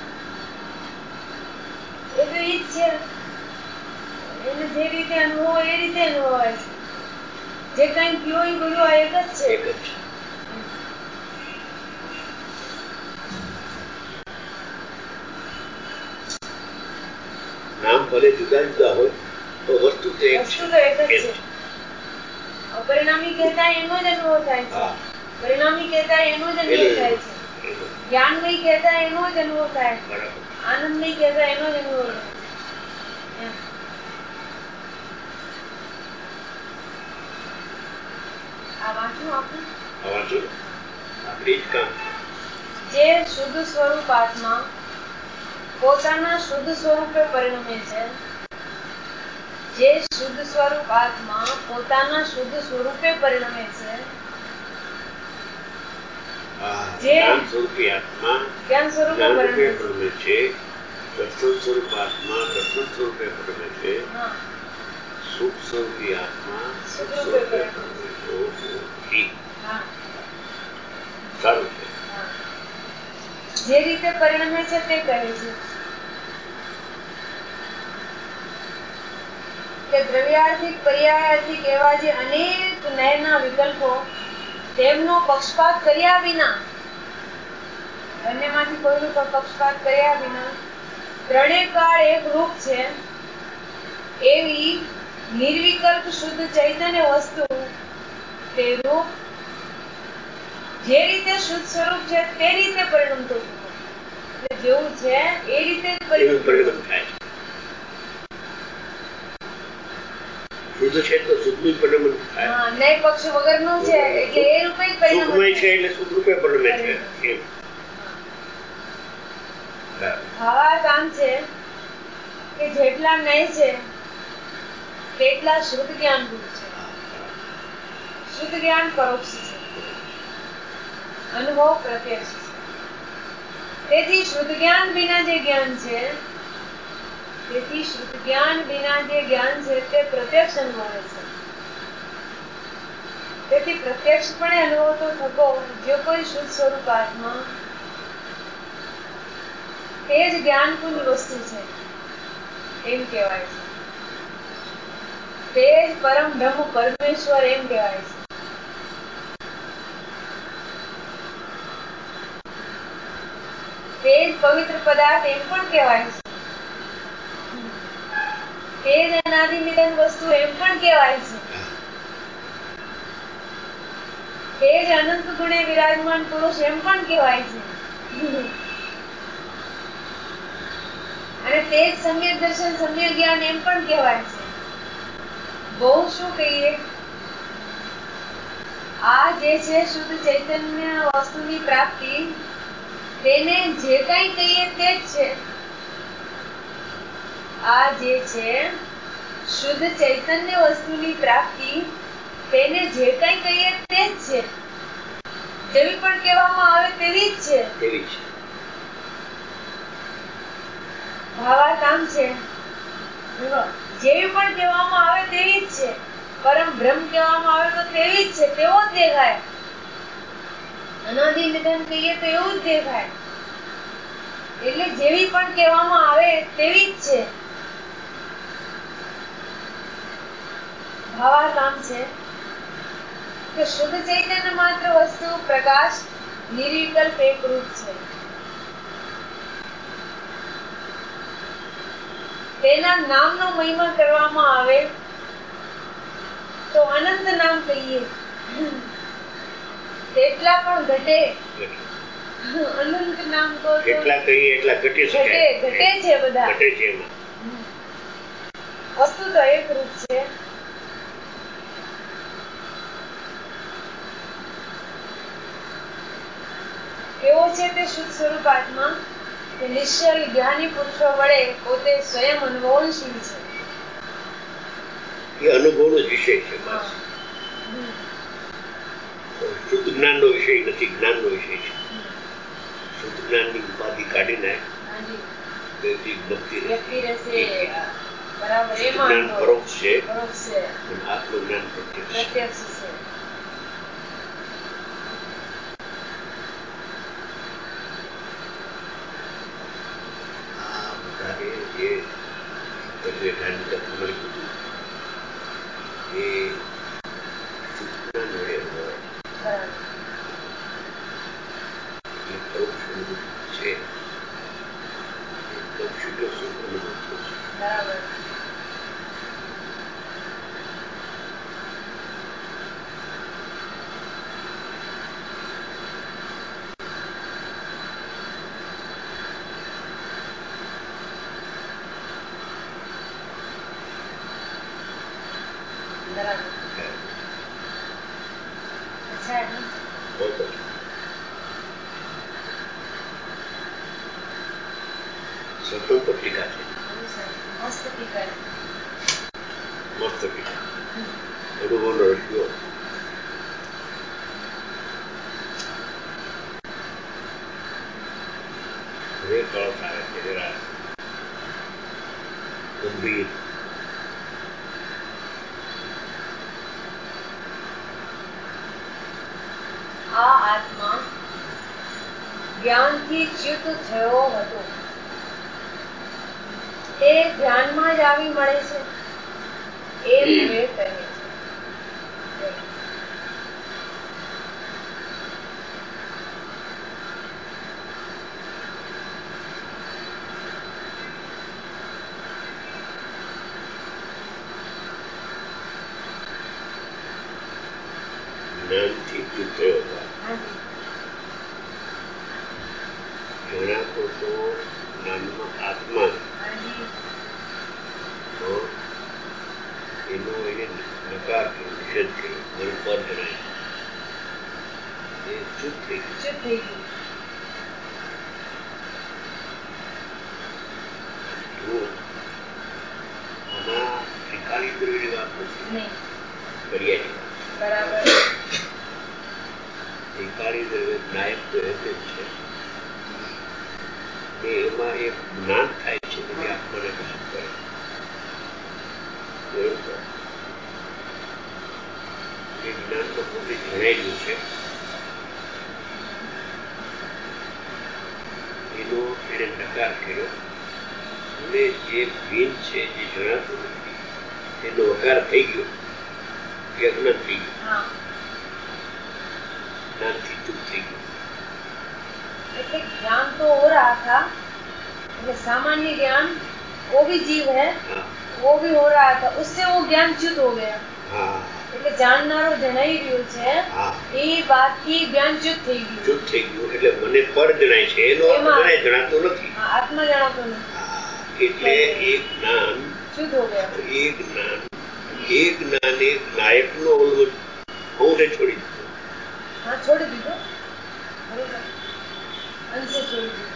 એ તો ઈ જ છે, એને જે રીતે અનુભવ એ રીતે અનુભવાય છે. જે કઈ કયો એ બધું આ એક જ છે. એક જ છે. નામ ભલે જુદા જુદા હોય તો વસ્તુ તો એક વસ્તુ તો એક જ છે. પરિણામી કહેતા એનો જ અનુભવ થાય છે. પરિણામી કહેતા એનો જ અનુભવ થાય છે. જ્ઞાન નહીં કહેતા એનો જ અનુભવ થાય. આનંદ નહીં કહેતા એનો જ અનુભવ થાય. આ વાંચું આપણે આ વાંચું આપણે જ કામ. જે શુદ્ધ સ્વરૂપ આત્મા પોતાના શુદ્ધ સ્વરૂપે પરિણમે છે. જે શુદ્ધ સ્વરૂપ આત્મા પોતાના શુદ્ધ સ્વરૂપે પરિણમે છે. જે જ્ઞાન સ્વરૂપી આત્મા જ્ઞાન સ્વરૂપે પરિણમે છે. દર્શન સ્વરૂપ આત્મા દર્શન સ્વરૂપે પરિણમે છે. સુખ સ્વરૂપી આત્મા સુખ સ્વરૂપે પરિણમે છે. સારું છે. જે રીતે પરિણમે છે તે કહે છે. કે દ્રવ્યાર્થિક પર્યાયાર્થિક એવા જે અનેક ન્યાયના વિકલ્પો તેમનો પક્ષપાત કર્યા વિના, બંનેમાંથી કોઈનું પણ પક્ષપાત કર્યા વિના ત્રણેય કાળ એક રૂપ છે એવી નિર્વિકલ્પ શુદ્ધ ચૈતન્ય વસ્તુ તે રૂપ જે રીતે શુદ્ધ સ્વરૂપ છે તે રીતે પરિણમતું એટલે જેવું છે એ રીતે પરિણમ થાય. શુદ્ધ છે તો શુદ્ધનું પરિણમન થાય. હા, ન્યાય પક્ષ વગરનું છે એટલે એ રૂપે જ પરિણમન સુખમય છે એટલે સુખ રૂપે પરિણમે છે. એમ ભાવાર્થ આમ છે કે જેટલા ન્યાય છે તેટલા શુદ્ધ જ્ઞાન રૂપ છે. શુદ્ધ જ્ઞાન પરોક્ષ છે, અનુભવ પ્રત્યક્ષ છે. તેથી શુદ્ધ જ્ઞાન વિના જે જ્ઞાન છે તેથી શુદ્ધ જ્ઞાન વિના જે જ્ઞાન છે તે પ્રત્યક્ષ અનુભવે છે. તેથી પ્રત્યક્ષપણે અનુભવતો થતો જે કોઈ શુદ્ધ સ્વરૂપ આત્મા તે જ જ્ઞાનપૂર્ણ વસ્તુ છે એમ કહેવાય છે. તે જ પરમ બ્રહ્મ પરમેશ્વર એમ કહેવાય છે. તે જ પવિત્ર પદાર્થ એમ પણ કહેવાય છે. તે જ અનાદિ નિધન વસ્તુ એમ પણ કહેવાય છે. તે જ અનંત ગુણે વિરાજમાન પુરુષ એમ પણ કહેવાય છે. અને તે જ સમ્યક દર્શન સમ્યક જ્ઞાન એમ પણ કહેવાય છે. બહુ શું કહીએ, આ જે છે શુદ્ધ ચૈતન્ય વસ્તુની પ્રાપ્તિ તેને જે કંઈ કહીએ તે જ છે. આ જે છે શુદ્ધ ચૈતન્ય વસ્તુની પ્રાપ્તિ તેને જે કંઈ કહીએ તે જ છે. જેવી પણ કહેવામાં આવે તેવી જ છે. તેવી છે. ભાવાર્થ આમ છે, જેવી પણ કહેવામાં આવે તેવી જ છે. પરમ બ્રહ્મ કહેવામાં આવે તો તેવી જ છે, તેવો જ દેખાય. અનાદિ નિધન કહીએ તો એવું જ દેખાય. એટલે જેવી પણ કહેવામાં આવે તેવી જ છે. ભાવાર્થ આમ છે કે શુદ્ધ ચૈતન્ય માત્ર વસ્તુ પ્રકાશ નિર્વિકલ્પ એક રૂપ છે. તેના નામનો મહિમા કરવામાં આવે તો અનંત નામ કહીએ તેટલા પણ ઘટે. અનંત નામ તો જેટલા કહીએ એટલા ઘટે ઘટે ઘટે છે બધા. ઘટે છે એમાં. વસ્તુ તો એક રૂપ છે. કેવો છે તે શુદ્ધ સ્વરૂપ આત્મા કે નિશ્ચલ જ્ઞાની પુરુષો વડે પોતે સ્વયં અનુભવનશીલ છે. એ અનુભવનો જ વિષય છે. બસ શુદ્ધ જ્ઞાનનો વિષય નથી, જ્ઞાનનો વિષય છે. શુદ્ધ જ્ઞાનની ઉપાધિ કાઢીને વ્યક્તિ રહેશે બરાબર. જ્ઞાન પરોક્ષ છે, પરોક્ષ છે, આત્મજ્ઞાન પ્રત્યક્ષ પ્રત્યક્ષ છે. બરાબર. अच्छा है ना? बहुत अच्छा. स्वतंत्र टीका છે. મસ્ત ટીકા છે. મસ્ત ટીકા. અનુભવનો રસ્યો. હરેક કળશ આવે છે જરા ગંભીર. આ આત્મા જ્ઞાનથી ચ્યુત થયો હતો તે ધ્યાનમાં જ આવી મળે છે. એ વિવેક કહે છે. જ્ઞાનથી ચૂપ થયો હતો. જણાતો તો જ્ઞાનનો આત્મા એનો એને નકાર કર્યો, નિષેધ કર્યો, મને પર જણાય એ ચૂપ થઈ ગયું. આમાં ત્રિકાળી દ્રવ્યની વાત નથી, પર્યાયની વાત. ત્રિકાળી દ્રવ્ય નાયક તો રહેતે જ છે. એમાં એક જ્ઞાન થાય છે કે આત્માને કશું કરે. એ જ્ઞાનમાં પોતે જણાયેલું છે. એનો એને નકાર કર્યો અને જે ભીન છે, જે જણાતું નથી, એનો વકાર થઈ ગયો, એ અજ્ઞાન થઈ ગયું, જ્ઞાનથી ચૂપ થઈ ગયું. એટલે ज्ञान तो हो रहा था, એટલે सामान्य ज्ञान वो भी जीव है, वो भी हो रहा था, उससे वो ज्ञान च्युत हो गया. એટલે જાણનારો જણાઈ રહ્યો છે એ વાતથી જ્ઞાન ચ્યુત થઈ ગયું. ચ્યુત થઈ ગયું એટલે મને પર જણાય છે, એનો મને જણાતો નથી, આત્મા જણાતો નથી. એટલે એ જ્ઞાન ચ્યુત હો ગયા. એ જ્ઞાન એ જ્ઞાન એક નાયકનો અવલંબન અંશે છોડી દીધો. હા, છોડી દીધો. બરોબર, અંશે છોડી દીધો.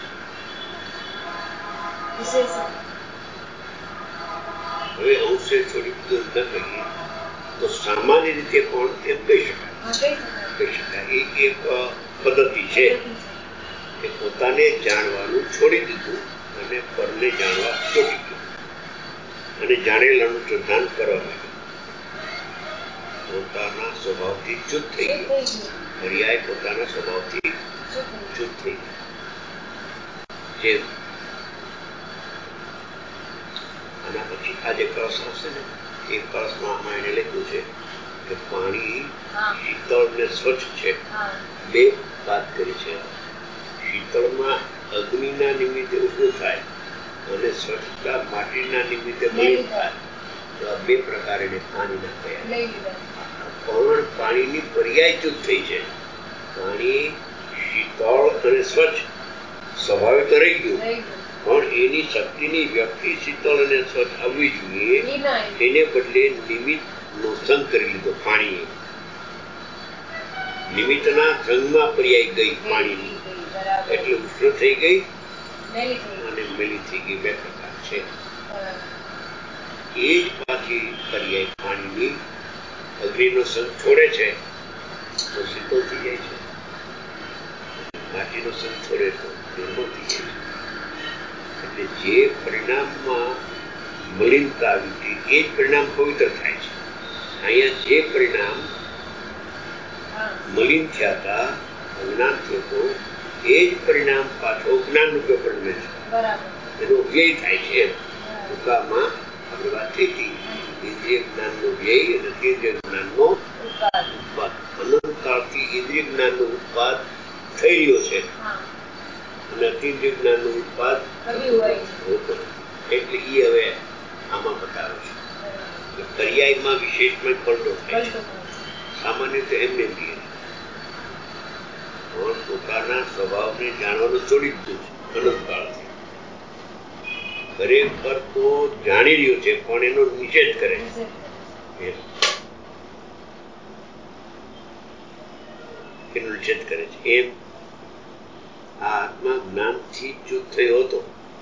વિશેષ હવે અંશે છોડી દીધો ન કહીએ તો સામાન્ય રીતે પણ એમ કહી શકાય. કહી શકાય એ એક પદ્ધતિ છે કે પોતાને જાણવાનું છોડી દીધું અને પરને જાણવા ચોટી ગયું અને જાણેલાનું શ્રદ્ધાન કરવા માંગ્યું. પોતાના સ્વભાવથી ચૂપ થઈ ગયો. પર્યાય પોતાના સ્વભાવથી ચૂપ થઈ ગયો. આના પછી આ જે કળશ આવશે ને, એ કળશમાં આમાં એને લખ્યું છે કે પાણી શીતળ ને સ્વચ્છ છે. બે વાત કરી છે. શીતળમાં અગ્નિના નિમિત્તે ઉષ્ણ થાય અને સ્વચ્છતા માટીના નિમિત્તે મલિન થાય. તો આ બે પ્રકાર એને પાણીના કયા. પણ પાણીની પર્યાય ચૂપ થઈ છે. પાણી શીતળ અને સ્વચ્છ સ્વભાવે તો રહી ગયું, પણ એની શક્તિની વ્યક્તિ શીતળ અને સ્વચ્છ આવવી જોઈએ, એને બદલે નિમિત્ત નો સંગ કરી લીધો. પાણી નિમિત્તના સંગમાં પર્યાય ગઈ પાણીની, એટલે ઉષ્ણ થઈ ગઈ અને મેલી થઈ ગઈ. બે પ્રકાર છે. એ જ પાછી પર્યાય પાણીની અગ્નિનો સંગ છોડે છે તો શીતળ થઈ જાય છે, માટીનો સંગ છોડે તો નિર્મળ થઈ જાય છે. એટલે જે પરિણામમાં મલિનતા આવી હતી એ જ પરિણામ પવિત્ર થાય છે. અહીંયા જે પરિણામ મલિન થયા હતા, અજ્ઞાન થયો હતો, એ જ પરિણામ પાછો જ્ઞાન રૂપે પરિણમે છે. એનો વ્યય થાય છે. એમ ટૂંકામાં આપણે વાત થઈ હતી, ઇન્દ્રિય જ્ઞાનનો વ્યય અને ઇન્દ્રિય જ્ઞાનનો ઉત્પાદ. અનંતકાળથી ઇન્દ્રિય જ્ઞાનનો ઉત્પાદ થઈ રહ્યો છે અને અતિન્દ્રિય જ્ઞાનનો ઉત્પાદ હોતો, એટલે એ હવે આમાં બતાવે છે. પર્યાયમાં વિશેષમાં પલટો થાય છે. સામાન્ય રીતે એમને કહીએ પણ પોતાના સ્વભાવને જાણવાનું છોડી દીધું છે અનંતકાળથી. ખરેખર તો જાણી રહ્યો છે પણ એનો નિષેધ કરે છે. એનો નિષેધ કરે છે. એમ આ આત્મા જ્ઞાનથી ચૂપ થયો હતો,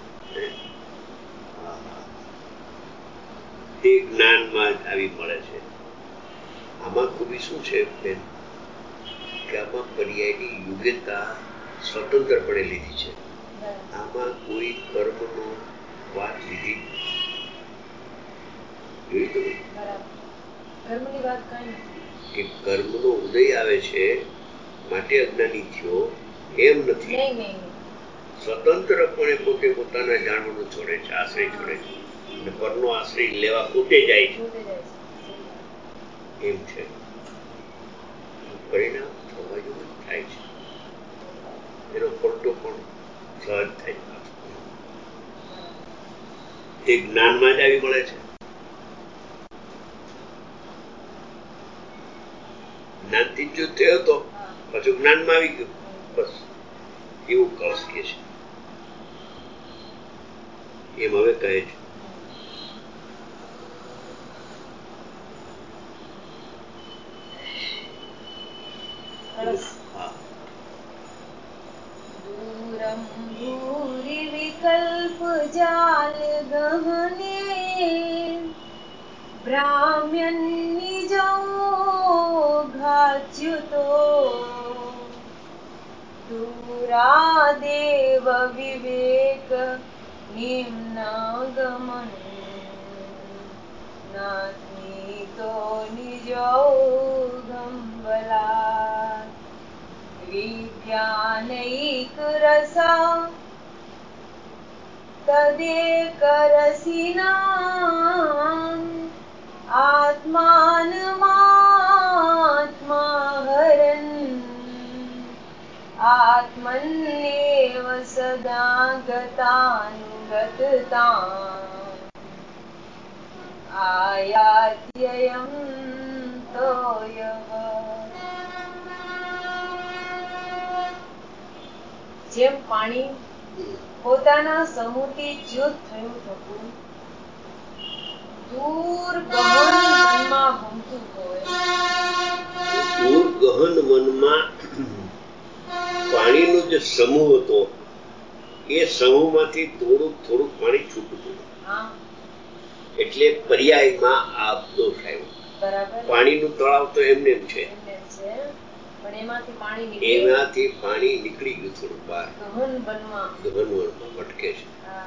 તે જ્ઞાનમાં જ આવી મળે છે. આમાં ખૂબી શું છે બેન કે આમાં પર્યાયની યોગ્યતા સ્વતંત્રપણે લીધી છે. આમાં કોઈ કર્મનો વાત લીધી કે કર્મનો ઉદય આવે છે માટે અજ્ઞાની થયો એમ નથી. સ્વતંત્રપણે પોતે પોતાના જાણવાનું છોડે છે, આશ્રય છોડે છે. અને પરનો આશ્રય લેવા ખૂટે જાય છે એમ છે. પરિણામ થવા જેવું થાય છે, એનો પલટો પણ સહજ થાય છે. એ જ્ઞાનમાં જ આવી મળે છે. જ્ઞાનથી જ થયો હતો પછી જ્ઞાનમાં આવી ગયું, બસ એવું કળશ કે છે. એમ હવે કહે છે दूरं भूरि विकल्प जाल गहने भ्राम्यन् निजो घाच्युतो दूरादेव विवेक निम्नागमन नात्मीतो निजो गंबला विद्यानैक रसा तदेक रसिना आत्मानमात्मा हरन् आत्मन्येव सदा गतानुगततां आयात्ययं तोयव. જેમ પાણી પોતાના સમૂહથી ચ્યુત થયું થતું દૂર ગહન વનમાં ભમતું હોય, દૂર ગહન વનમાં પાણીનો જે સમૂહ હતો એ સમૂહમાંથી થોડુંક થોડુંક પાણી છૂટું પડ્યું, એટલે પર્યાયમાં આ દોષ આવ્યો. પાણીનું તળાવ તો એમને એમ છે, પણ એમાંથી પાણી એમાંથી પાણી નીકળી ગયું થોડું બહાર, ગહન વનમાં ગહન વનમાં ભટકે છે.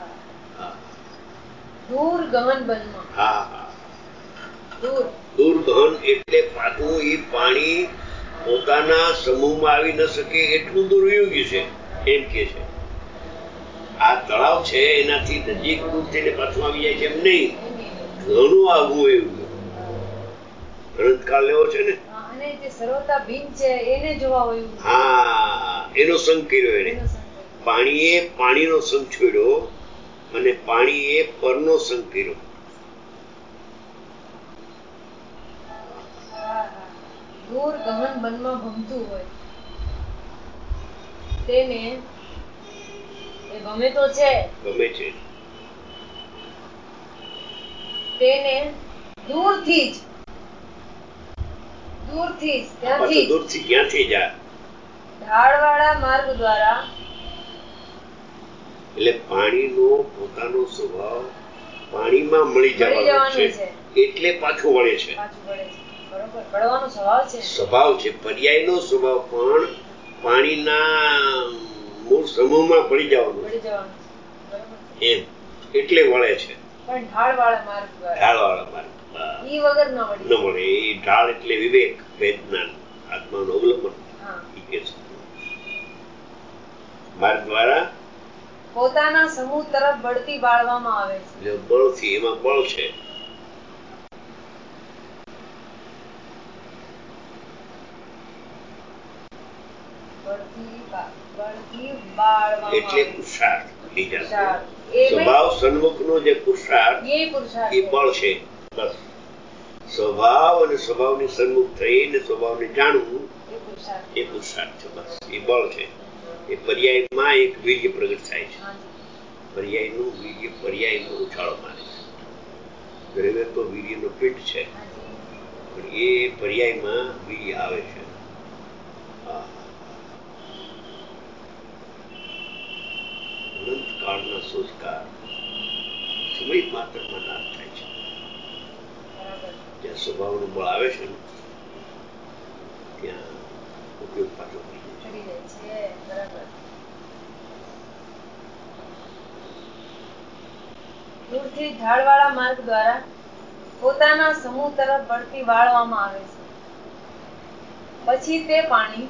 દૂર ગહન વનમાં, હા હા, દૂર દૂર ગહન એટલે પાછું એ પાણી પોતાના સમૂહમાં આવી ન શકે એટલું દૂર વયું ગયું છે એમ કે છે. આ તળાવ છે એનાથી નજીક દૂર થઈને પાછું આવી જાય છે એમ નહીં, ઘણું આગવું એવું અનંતકાળ લેવો છે ને, અને જે સર્વતા ભીન છે એને જોવા હોય. હા, એનો સંગ કર્યો એને. પાણીએ પાણીનો સંગ છોડ્યો અને પાણીએ પરનો સંગ કર્યો. દૂર ગહન વનમાં ભમતું હોય તેને એ ભમે તો છે, ગમે છે તેને દૂરથી જ દૂરથી જ ત્યાંથી દૂરથી ક્યાંથી જા ઢાળવાળા માર્ગ દ્વારા, એટલે પાણીનો પોતાનો સ્વભાવ પાણીમાં મળી જવાનો છે, એટલે પાછું વળે છે. બરોબર, વળવાનો સ્વભાવ છે. સ્વભાવ છે, પર્યાયનો સ્વભાવ પણ પાણીના મૂળ સમૂહમાં ભળી જવાનું એમ, એટલે વળે છે. પણ ઢાળવાળા માર્ગ દ્વારા, ઢાળવાળા માર્ગ ઈ વગર ન વળે. ન મળે. એ ઢાળ એટલે વિવેક, વેદના, આત્માનું અવલંબન કે છે. માર્ગ દ્વારા પોતાના સમૂહ તરફ બળતી વાળવામાં આવે છે. બળથી, એમાં બળ છે. એટલે પુરુષાર્થ, સ્વભાવ સન્મુખ નો જે પુરુષાર્થ એ બળ છે. બસ સ્વભાવ અને સ્વભાવની સન્મુખ થઈને સ્વભાવને જાણવું એ પુરુષાર્થ છે. બસ એ બળ છે. એ પર્યાયમાં એક વીર્ય પ્રગટ થાય છે. પર્યાયનું વીર્ય પર્યાયમાં ઉછાળો મારે છે. દ્રવ્ય તો વીર્યનો પીઠ છે, પણ એ પર્યાયમાં વીર્ય આવે છે. અનંત કાળના સંસ્કાર સમય માત્રમાં નાશ થાય છે. જ્યાં સ્વભાવનું બળ આવે છે ને ત્યાં ઉપયોગ પાછો થઈ જાય છે. દૂરથી ઢાળવાળા માર્ગ દ્વારા પોતાના સમૂહ તરફ બળતી વાળવામાં આવે છે. પછી તે પાણી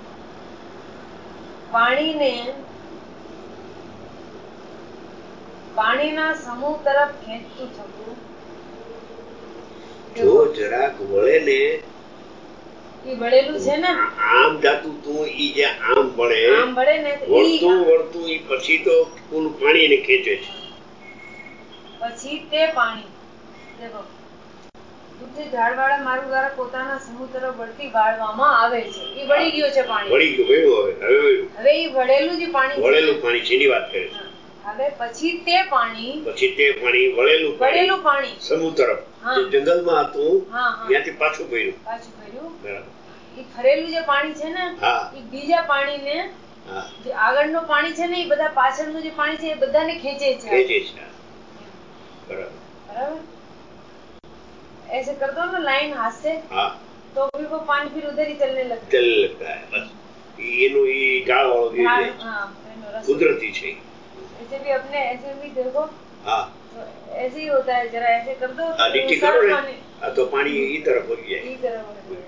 પાણીને પાણીના સમૂહ તરફ ખેંચતું થતું. જો જરાક વળે ને ઈ વળેલું છે ને આમ જાતું તું ઈ જે આમ વળે આમ વળે ને વળતું વળતું ઈ પછી તો ઓલું પાણી ને ખેંચે છે. પછી તે પાણી દેખો દૂધથી ઝાડવાળા માર્ગ દ્વારા પોતાના સમૂહ તરફ વળતી વાળવામાં આવે છે. ઈ વળી ગયો છે પાણી. વળી ગયું વળ્યું હવે હવે વળ્યું. હવે ઈ વળેલું જે પાણી વળેલું પાણી છે એની વાત કરે છે. હવે પછી તે પાણી પછી તે પાણી વળેલું વળેલું પાણી સમૂહ તરફ જે જંગલમાં હતું ત્યાંથી પાછું પડ્યું. પાછું પડ્યું. બરાબર. ઈ ફરેલું જે પાણી છે ને ઈ બીજા પાણીને જે આગળનું પાણી છે ને એ બધા પાછળનું જે પાણી છે એ બધાને ખેંચે છે. ખેંચે છે. बराबर बराबर ऐसे कर दो ना लाइन हाथ से हाँ तो फिर वो पानी फिर उधर ही चलने लगता है चलने लगता है बस ये नो ये ढाल वालों की हाँ कुदरती है ऐसे भी अपने ऐसे भी देखो हाँ तो ऐसे ही होता है जरा ऐसे कर दो हाँ डिट्टी करो ना तो पानी ये तरफ हो जाए ये तरफ हो जाए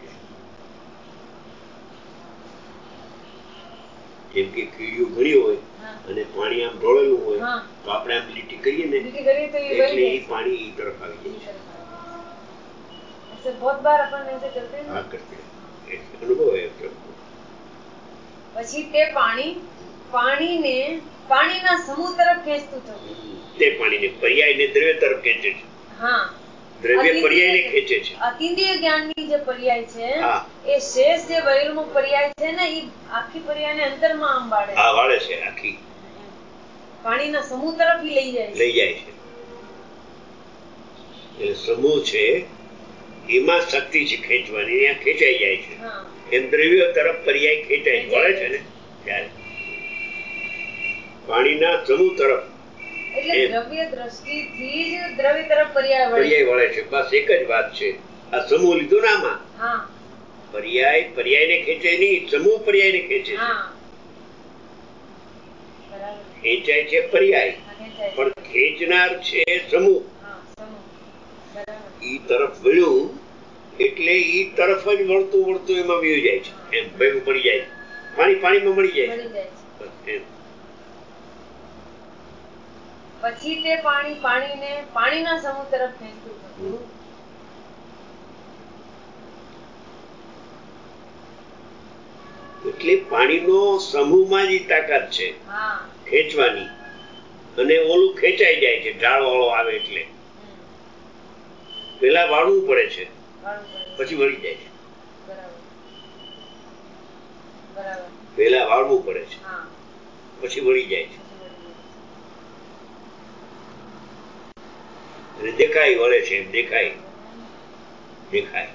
જેમ કે કીડીઓ ઘણી હોય અને પાણી આમ ઢોળેલું હોય તો આપણે આમ લીટી કરીએ ને એટલે એ પાણી એ તરફ આવી જાય છે. ऐसे बहुत बार अपन ऐसे करते हैं हाँ करते हैं अनुभव है अपने પછી તે પાણી પાણીને પાણીના સમૂહ તરફ ખેંચતું થતું. તે પાણીને પર્યાયને દ્રવ્ય તરફ ખેંચે છે. હા દ્રવ્ય પર્યાયને ખેંચે છે. અતિન્દ્રિય જ્ઞાનની જે પર્યાય છે એ શેષ જે વૈરનો પર્યાય છે ને એ આખી પર્યાયને અંતરમાં આમ વાળે. હા વાળે છે આખી. પાણીના સમૂહ તરફ લઈ જાય છે. લઈ જાય છે. એટલે સમૂહ છે એમાં શક્તિ છે ખેંચવાની ત્યાં ખેંચાઈ જાય છે. એમ દ્રવ્ય તરફ પર્યાય ખેંચાઈ વળે છે ને ત્યારે પાણીના સમૂહ તરફ એટલે દ્રવ્ય દ્રષ્ટિથી જ દ્રવ્ય તરફ પર્યાય વળે પર્યાય વળે છે. બસ એક જ વાત છે. આ સમૂહ લીધો ને આમાં પર્યાય પર્યાયને ખેંચે નહીં સમૂહ પર્યાયને ખેંચે છે. ખેંચાય છે પર્યાય પણ ખેંચનાર છે સમૂહ. ઈ તરફ વળ્યું એટલે ઈ તરફ જ વળતું વળતું એમાં વયું જાય છે. એમ ભેગું પડી જાય છે. પાણી પાણીમાં મળી જાય છે. પછી તે પાણી પાણીને પાણીના સમૂહ તરફ ખેંચતું હતું. એટલે પાણીનો સમૂહમાં જ તાકાત છે ખેંચવાની અને ઓલું ખેંચાઈ જાય છે. ઢાળ વાળો આવે એટલે પેલા વાળવું પડે છે પછી વળી જાય છે. પેલા વાળવું પડે છે પછી વળી જાય છે. અને દેખાય વળે છે એમ દેખાય દેખાય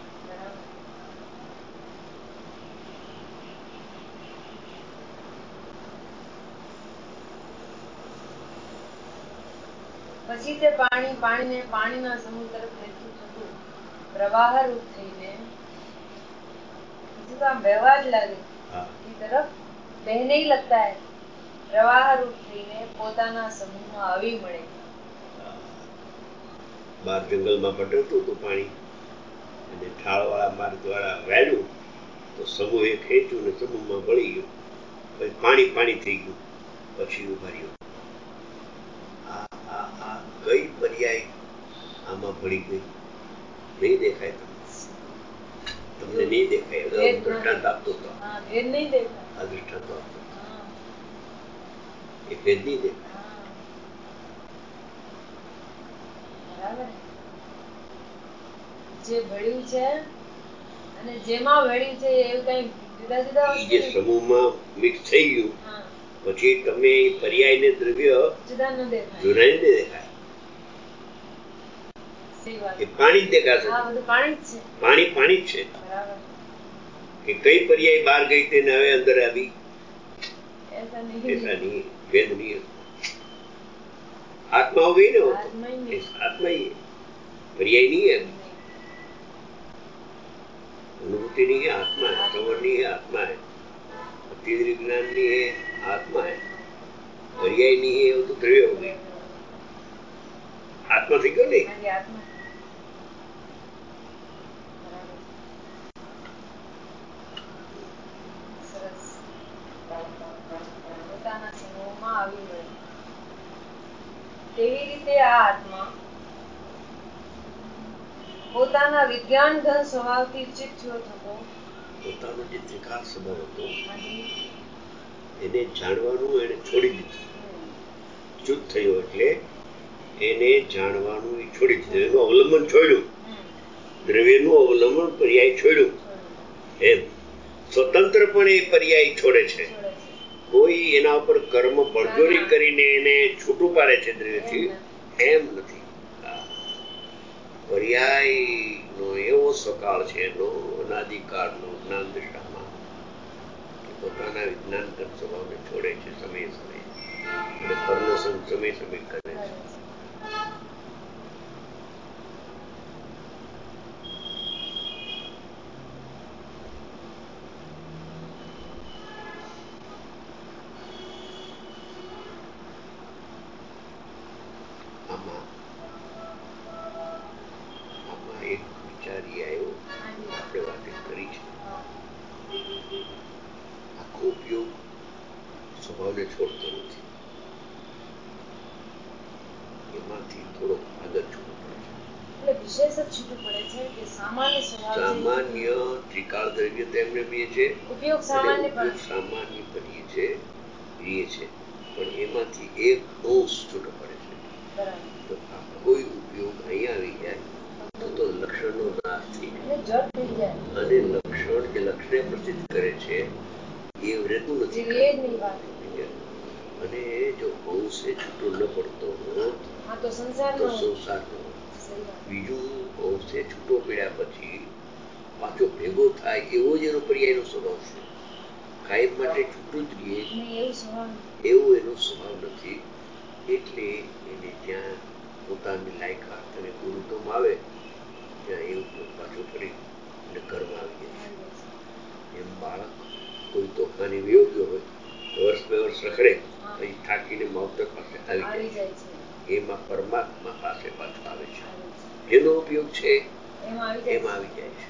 પછી તે પાણી પાણીને પાણીના સમૂહ તરફ ખેંચતું થતું પ્રવાહ રૂપ થઈને બીજું કામ બહેવા જ લાગે એ તરફ બહેને લગતા હૈ પ્રવાહ રૂપ થઈને પોતાના સમૂહમાં આવી મળે. બહાર જંગલમાં પટરતું હતું પાણી અને ઠાળવાળા માર્ગ દ્વારા વહેલું તો સમૂહે ખેંચ્યું ને સમૂહમાં ભળી ગયું. પછી પાણી પાણી થઈ ગયું. પછી ઉભા રહ્યું. કઈ પર્યાય આમાં ભળી ગઈ નહીં દેખાય તમને તમને નહીં દેખાય. દ્રષ્ટાંત આપતો હતો આ દ્રષ્ટાંત આપતો એ ભેદ નહીં દેખાય. જે ભળ્યું છે અને જેમાં ભળ્યું છે એવું કઈ જુદા જુદા જે સમૂહમાં મિક્સ થઈ ગયું પછી તમે પર્યાયને દ્રવ્ય જુદા ન દેખાય જુદા ન દેખાય. એ પાણી જ દેખાશે. પાણી પાણી જ છે કે કઈ પર્યાય બહાર ગઈ તેને હવે અંદર આવી ऐसा नहीं भेद नहीं. आत्मा हो गई ना वो तो आत्मा ही है पर्याय नहीं है. अनुभूति नहीं है आत्मा है. श्रवण नहीं है आत्मा है. तीव्र ज्ञान नहीं है आत्मा है. पर्याय नहीं है वो तो द्रव्य हो गई. आत्मा थी क्यों नहीं તેવી રીતે આ આત્મા પોતાના વિજ્ઞાન ઘન સ્વભાવથી ચિત્ત થયો થતો પોતાનો જે ત્રિકાળ સ્વભાવ હતો હાજી એને જાણવાનું એને છોડી દીધું. ચૂત થયો એટલે એને જાણવાનું એ છોડી દીધું, એનું અવલંબન છોડ્યું, દ્રવ્યનું અવલંબન પર્યાય છોડ્યું. એમ સ્વતંત્રપણે એ પર્યાય છોડે છે. કોઈ એના ઉપર કર્મ બળજોરી કરીને એને છૂટું પાડે છે દ્રવ્યથી, એમ નથી. પર્યાય નો એવો સ્વકાળ છે એનો અનાદિકાળનો જ્ઞાન દશામાં પોતાના વિજ્ઞાન સ્વભાવને છોડે છે સમય સમય અને પરનો સંગ સમય સમય કરે છે. આમાં આમાં એક વિચારી આવ્યો, આપણે વાત કરી છે. આખો ઉપયોગ સ્વભાવને છોડતો નથી, એમાંથી થોડો આગળ છૂટો પડે છે. એટલે વિશેષ જ છૂટું પડે છે કે સામાન્ય સ્વભાવ સામાન્ય ત્રિકાળ દ્રવ્ય તેમને બે છે, ઉપયોગ સામાન્ય ઉપયોગ સામાન્ય કરીએ છે રીએ છે, પણ એમાંથી એક અંશ છૂટો પડે છે. તો આખો ઉપયોગ અહીંયા આવી જાય તો તો લક્ષણનો નાશ થઈ જાય અને લક્ષણ જે લક્ષણે પ્રસિદ્ધ કરે છે એ રહેતું નથી. અને જો અંશે છૂટો ન પડતો હોત તો સંસાર નો. બીજું અંશે છૂટો પડ્યા પછી પાછો ભેગો થાય એવો જ એનો પર્યાયનો સ્વભાવ છે. કાયમ માટે છૂટું જ રહીએ એવો એનો સ્વભાવ નથી. એટલે એને જ્યાં પોતાની લાયકાત અને ગુરુત્વ આવે ત્યાં એ ઉપયોગ પાછો ફરી અને કર્મ આવી જાય છે. એમ બાળક કોઈ તોફાની વિયોગ હોય વર્ષ બે વર્ષ રખડે પછી થાકીને માવતર પાસે આવી જાય છે. એમાં પરમાત્મા પાસે પાછો આવે છે, જેનો ઉપયોગ છે એમાં આવી જાય છે.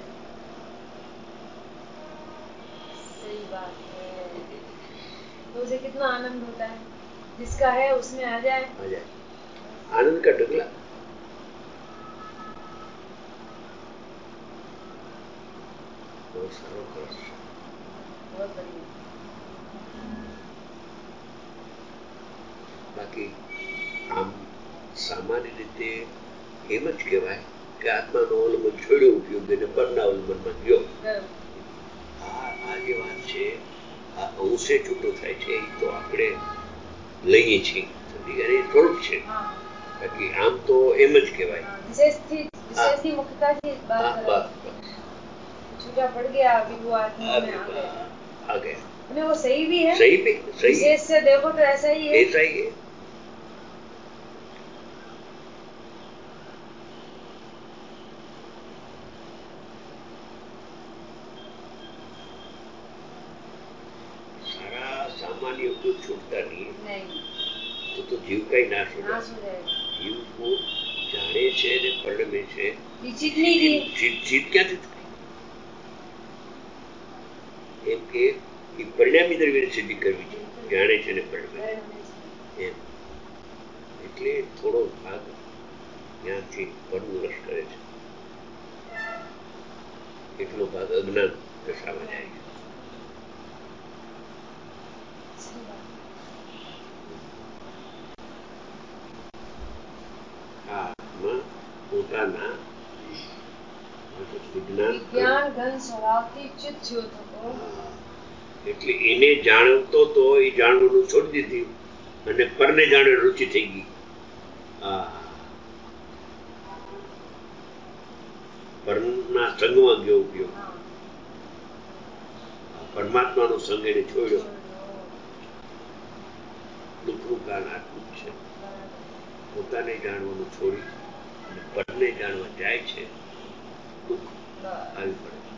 सही बात है, तो उसे कितना आनंद होता है, जिसका है उसमें आ जाए आ जाए आनंद का ढगला. बहुत सारो खर्च છે. बहुत बढ़िया. બાકી આમ સામાન્ય રીતે એમ જ કહેવાય કે આત્માનો અવલંબન છોડ્યો, ઉપયોગ એને પરના અવલંબનમાં ગયો. આ આ જે વાત છે આ અંશે છૂટો થાય છે એ તો આપણે લઈએ છીએ, અને થોડુંક છે. બાકી આમ તો એમ જ કહેવાય छूटा पड़ गया, अभी वो आत्मा में आ गया. आ गया. नहीं वो सही भी है, सही भी सही विशेष से देखो तो ऐसा ही है. ऐसा ही है. सारा सामान्य उपयोग छूटता नहीं, नहीं तो तो जीव का ही नाश हो नाश हो जाएगा. जीव को जाने છે ને પરણમે છે જીત નહીં રહી. જીત જીત ક્યાંથી થાય? એમ કે એ પરિણામી દ્રવ્યની સિદ્ધિ કરવી છે, જાણે છે ને પરણમે એમ. એટલે થોડો ભાગ ત્યાંથી પરનું રસ કરે છે, એટલો ભાગ અજ્ઞાન દશામાં જાય છે. આત્મા પોતાના વિજ્ઞાન ઘન સ્વભાવથી ચિત્ત થયો થતો. એટલે એને જાણતો તો એ જાણવાનું છોડી દીધી અને પરને જાણે રુચિ થઈ ગઈ. પરના સંગમાં ગયો ઉપયોગ, પરમાત્માનો સંગ એને છોડ્યો. દુઃખનું કારણ આટલું છે, પોતાને જાણવાનું છોડી અને પરને જાણવા જાય છે, દુઃખ આવી પડે છે.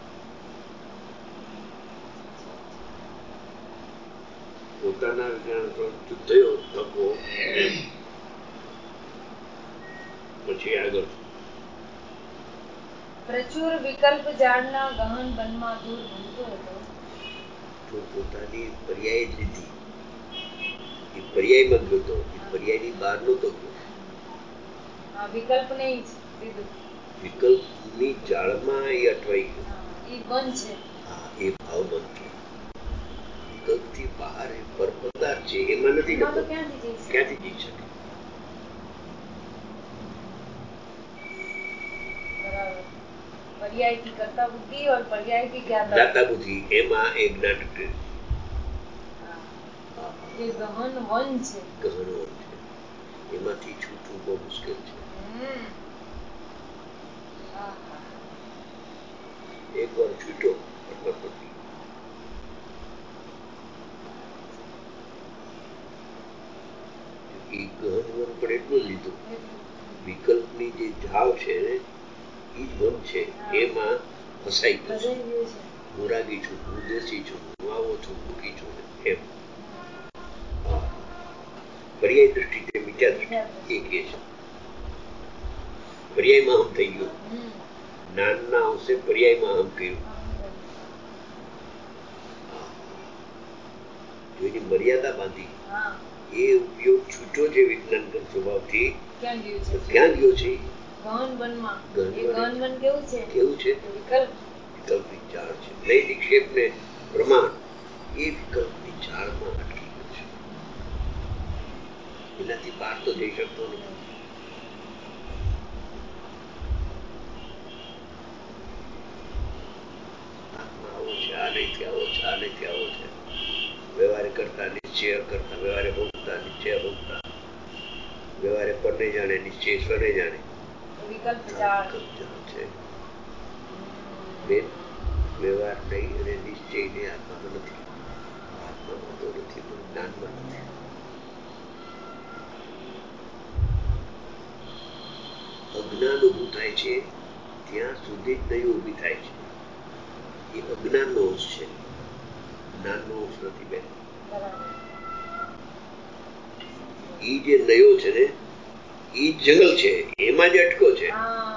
પોતાના વિજ્ઞાન તો થયો તકો પછી આગળ પ્રચુર વિકલ્પ જાણના ગહન વનમાં દૂર ભણતો હતો. જો પોતાની પર્યાય લીધી, એ પર્યાયમાં ગયો તો, એ પર્યાયની બહાર નહોતો ગયો. હા, વિકલ્પ નહીં દીધું. વિકલ્પની જાળમાં એ અટવાઈ ગયો. એ બંધ છે. હા, એ ભાવ બંધ થયો. વિકલ્પથી બહાર એ પર પદાર્થ છે એમાં નથી જતો. ક્યાંથી જઈ શકે? पर्याय की कर्ता बुद्धि और पर्याय की ज्ञाता बुद्धि एમાં એક જ્ઞાન છે. એ ગહન વન છે. ગહન વન છે. એમાંથી છૂટવું બહુ મુશ્કેલ છે. એક વાર છૂટો એટલે પતી. એ ગહન વન પણ એટલું જ લીધું. વિકલ્પની જે જાળ છે ને એ જ વન છે. એમાં ફસાઈ ગયું છે. હું રાગી છું, હું દેશી છું, હું આવો છું, દુઃખી છું એમ. પર્યાય દ્રષ્ટિ છે, મિથ્યા દ્રષ્ટિ એ કે છે. પર્યાયમાં હમ થઈ ગયું. જ્ઞાનના અંશે પર્યાયમાં હમ કર્યું. એની મર્યાદા બાંધી. એ ઉપયોગ છૂટો છે વિજ્ઞાન સ્વભાવથી. ક્યાં ગયો છે? ગહન વનમાં. એ ગહન વન કેવું છે? કેવું છે? વિકલ્પ. વિકલ્પની જાળ છે. લય નિક્ષેપ ને પ્રમાણ એ વિકલ્પની જાળમાં અટકી ગયો છે. એનાથી બહાર તો જઈ શકતો નથી. આત્મા આવો છે, આ નથી આવો છે, આ નથી આવો છે. વ્યવહાર કરતા નિશ્ચય કરતા, વ્યવહારે ભોગતા નિશ્ચય ભોગતા, વ્યવહારે પરને જાણે નિશ્ચય સ્વને જાણે. વિકલ્પ જાળ છે. બેન વ્યવહાર નહીં અને નિશ્ચય ને આત્મામાં નથી. આત્મામાં તો નથી, જ્ઞાનમાં નથી. અજ્ઞાન ઉભું થાય છે ત્યાં સુધી જ નહીં ઉભી થાય છે. એ અજ્ઞાન નો અંશ છે, જ્ઞાન નો અંશ નથી બેન. એ જે નયો છે ને એ જંગલ છે, એમાં જે અટકો છે.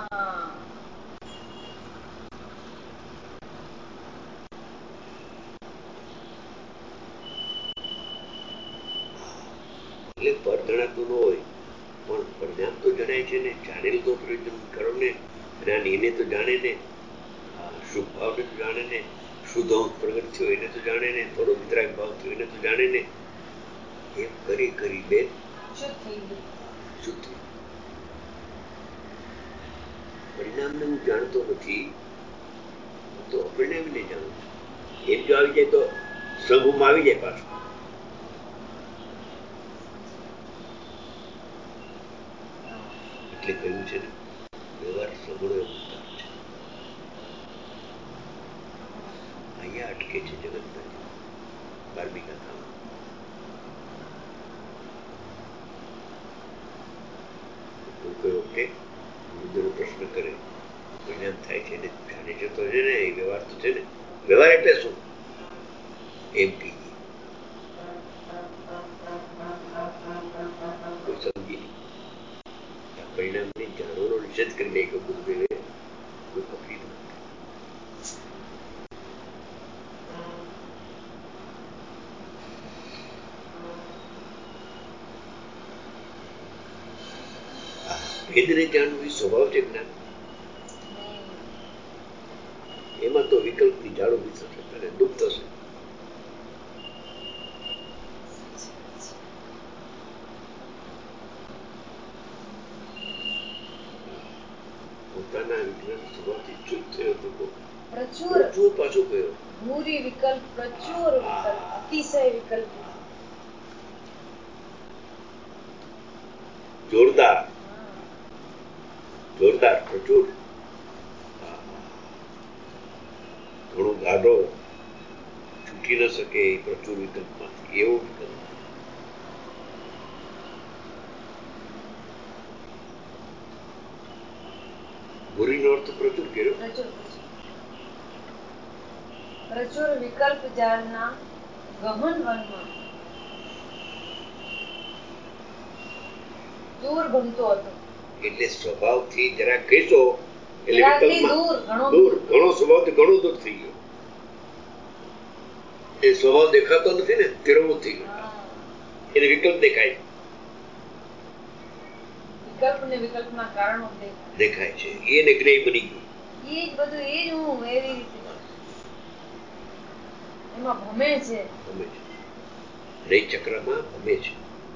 એટલે પર જણાતું ન હોય પણ પરિણામ તો જણાય છે ને. જાણેલ તો પ્રયોજન કરો ને. જ્ઞાન એને તો જાણે ને, શુભ ભાવને તો જાણે ને, શુદ્ધ અંશ પ્રગટ થયો એને તો જાણે ને, થોડો વિતરાગ ભાવ થયો એને તો જાણે ને. એમ કરી કરી બેન શુદ્ધ થઈ. પરિણામને હું જાણતો નથી તો અપરિણામ નહીં જાણું. એમ જો આવી જાય તો સંઘમાં આવી જાય પાછું. એટલે કહ્યું છે ને વ્યવહાર સગુણો એ મુક્તાર છે. અહીંયા અટકે છે જગતના બારમી કથામાં. કોઈ કોઈ વખતે ગુરુદેવ પ્રશ્ન કરે પરિણામ થાય છે ને જાણે છે તો છે ને એ વ્યવહાર તો છે ને. વ્યવહાર એટલે શું એમ કહીએ કોઈ સમજી નહીં. પરિણામને જાણવાનો નિષેધ કરી દે કે ગુરુદેવે કોઈ પકડી ન. ભેદને જાણવું એ સ્વભાવ છે જ્ઞાન. એમાં તો વિકલ્પની જાળ ઉભી થશે અને દુઃખ થશે. પોતાના વિજ્ઞાન સ્વભાવથી ચૂપ થયો તો પ્રચુર પ્રચુર પાછો ગયો. ભૂરી વિકલ્પ, પ્રચુર વિકલ્પ, અતિશય વિકલ્પ. જોરદાર જોરદાર પ્રચુર. થોડો ગાઢો છૂટી ન શકે એ પ્રચુર વિકલ્પમાંથી. એવો વિકલ્પ ભૂરીનો અર્થ પ્રચુર કર્યો. પ્રચુર પ્રચુર વિકલ્પ જાળના ગહન વનમાં દૂર ભમતો હતો. એટલે સ્વભાવથી જરા કહેશો એટલે દૂર દૂર ઘણો સ્વભાવથી ઘણો દૂર થઈ ગયો. એ સ્વભાવ દેખાતો નથી ને તિરમુખ થઈ ગયો. એને વિકલ્પ દેખાય. વિકલ્પ ને વિકલ્પના કારણો દેખાય છે. એને જ્ઞેય બની ગયું. એ જ બધું એ જ હું એવી રીતે એમાં ભમે છે. ભમે છે. રે ચક્રમાં ભમે છે.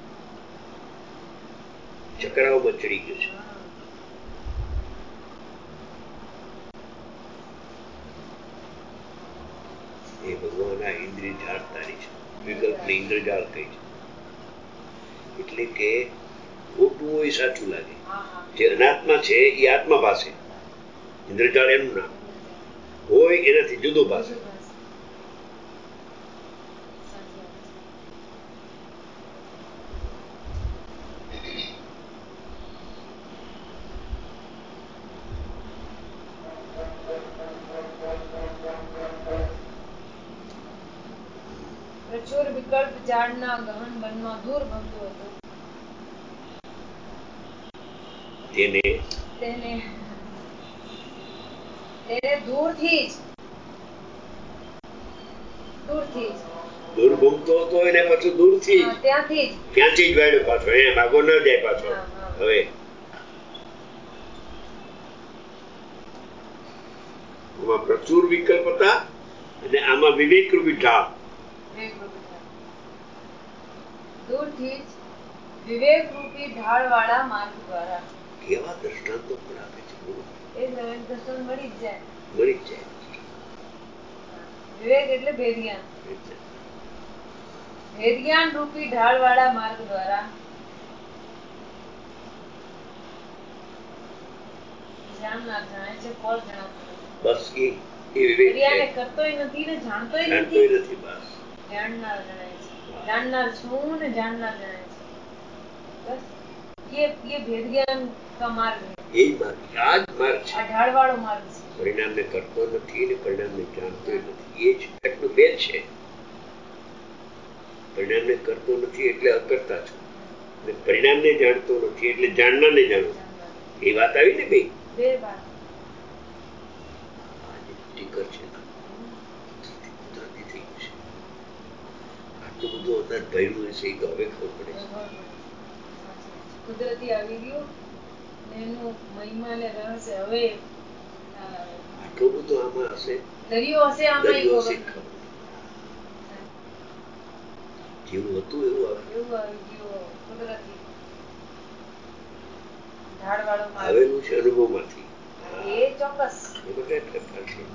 ચક્રાઓમાં ચડી ગયું છે. એ ભગવાન આ ઇન્દ્રિય જાળ તારી છે. વિકલ્પ ને ઇન્દ્રજાળ કહી છે. એટલે કે ખોટું હોય સાચું લાગે. જે અનાત્મા છે એ આત્મા પાસે, ઇન્દ્રજાળ એનું નામ હોય એનાથી જુદો પાસે. પ્રચુર વિકલ્પ ઝાડના ગહન વનમાં દૂર ભમતું હતું. તેને તેને તેને દૂરથી જ દૂરથી જ દૂર ભમતો હતો એને પાછું દૂરથી જ ત્યાંથી જ ત્યાંથી જ વાળ્યો પાછો. એ ભાગો ન જાય પાછો. હવે આમાં પ્રચુર વિકલ્પ હતા અને આમાં વિવેક રૂપી ઢાળ. દૂરથી જ વિવેક રૂપી ઢાળ વાળા માર્ગ દ્વારા. કેવા દ્રષ્ટાંતો પણ આપે છે. એ દ્રષ્ટાંત મળી જ જાય. મળી જ જાય. વિવેક એટલે ભેદજ્ઞાન. ભેદજ્ઞાન રૂપી ઢાળ વાળા માર્ગ દ્વારા જાણનાર જાણે છે, ફળ જણાવતું નથી. બસ એ એ વિવેક છે. કરતોય નથી ને જાણતોય જાણતોય નથી. નથી. બસ જાણનાર જણાય છે. જાણનાર છું ને જાણનાર જણાય છે. બસ ये ये भेद ज्ञान का मार्ग है. એ જ માર્ગ, આ જ માર્ગ છે. આ ઢાળ વાળો માર્ગ છે. પરિણામને કરતો નથી ને પરિણામને જાણતો નથી. એ જ એટલું ભેદ છે. પરિણામને કરતો નથી એટલે અકર્તા છું, અને પરિણામને જાણતો નથી એટલે જાણનારને જાણું. એ વાત આવી ને ભાઈ. બે વાત. ટીકર છે કુદરતી થઈ ગયું છે. આટલું બધું અંદર ભર્યું હશે એ તો હવે ખબર પડે છે. કુદરતી આવી ગયું ને એનું મહિમા ને રહસ્ય હવે આટલું બધું આમાં હશે. દરિયો હશે આમાં દરિયો હશે. જેવું હતું એવું આવે. એવું આવી ગયું કુદરતી ઢાળ વાળો આવેલું છે અનુભવમાંથી. એ ચોક્કસ એમાં કઈ ફેરફાર છે.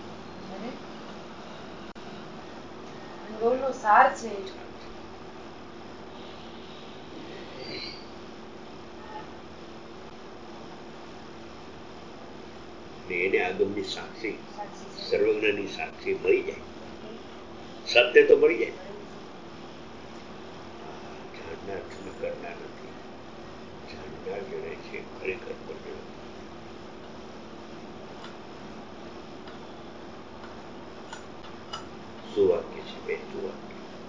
અનુભવનો સાર છે. એને આગમની સાક્ષી, સર્વજ્ઞની સાક્ષી મળી જાય. સત્ય તો મળી જાય. જાણનાર છું કરનાર નથી. જાણનાર જણાય છે, ખરેખર પણ શું વાક્ય છે બે શું વાક્ય.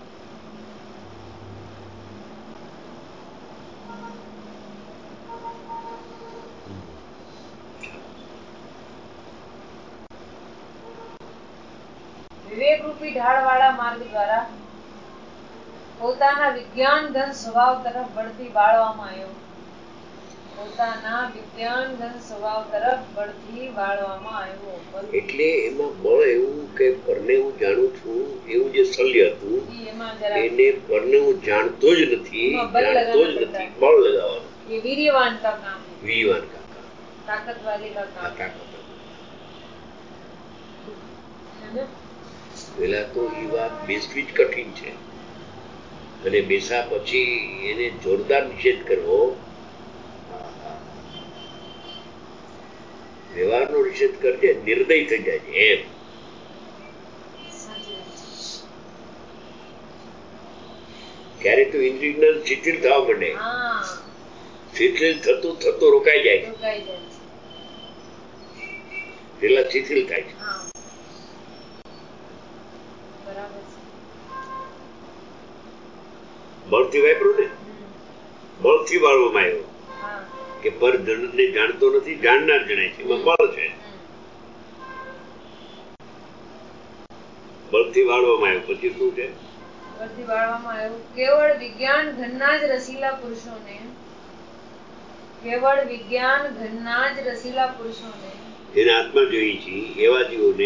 વિવેક રૂપી ઢાળ વાળા માર્ગ દ્વારા પોતાના વિજ્ઞાન ધન સ્વભાવ તરફ બળતી વાળવામાં આવ્યો. પોતાના વિજ્ઞાન ધન સ્વભાવ તરફ બળતી વાળવામાં આવ્યો. એટલે એમાં બળ એવું કે પરને હું જાણું છું એવું જે શલ્ય હતું એને પરને હું જાણતો જ નથી. જાણતો જ નથી. બળ લગાવવાનું. ये वीर्यवान का काम है. વીર્યવાન કા કામ. ताकत वाले का काम. ताकत. પેલા તો એ વાત બેસવી જ કઠિન છે, અને બેસા પછી એને જોરદાર નિષેધ કરવો. વ્યવહારનો નિષેધ કરજે નિર્દય થઈ જાય એમ. ક્યારે તો ઇન્દ્રિય જ્ઞાન શિથિલ થવા માંડે. શિથિલ થતું થતું રોકાઈ જાય. પેલા શિથિલ થાય છે. બળથી વાપરું ને, બળથી વાળવામાં આવ્યો કે પર જનને જાણતો નથી, જાણનાર જણાય છે. એમાં બળ છે. બળથી વાળવામાં આવ્યો. પછી શું છે? બળથી વાળવામાં આવ્યું. કેવળ વિજ્ઞાન ધનના જ રસીલા પુરુષોને કેવળ વિજ્ઞાન ઘનના જ રસીલા પુરુષોને, જેને આત્મા જોઈ છે એવા જીવોને,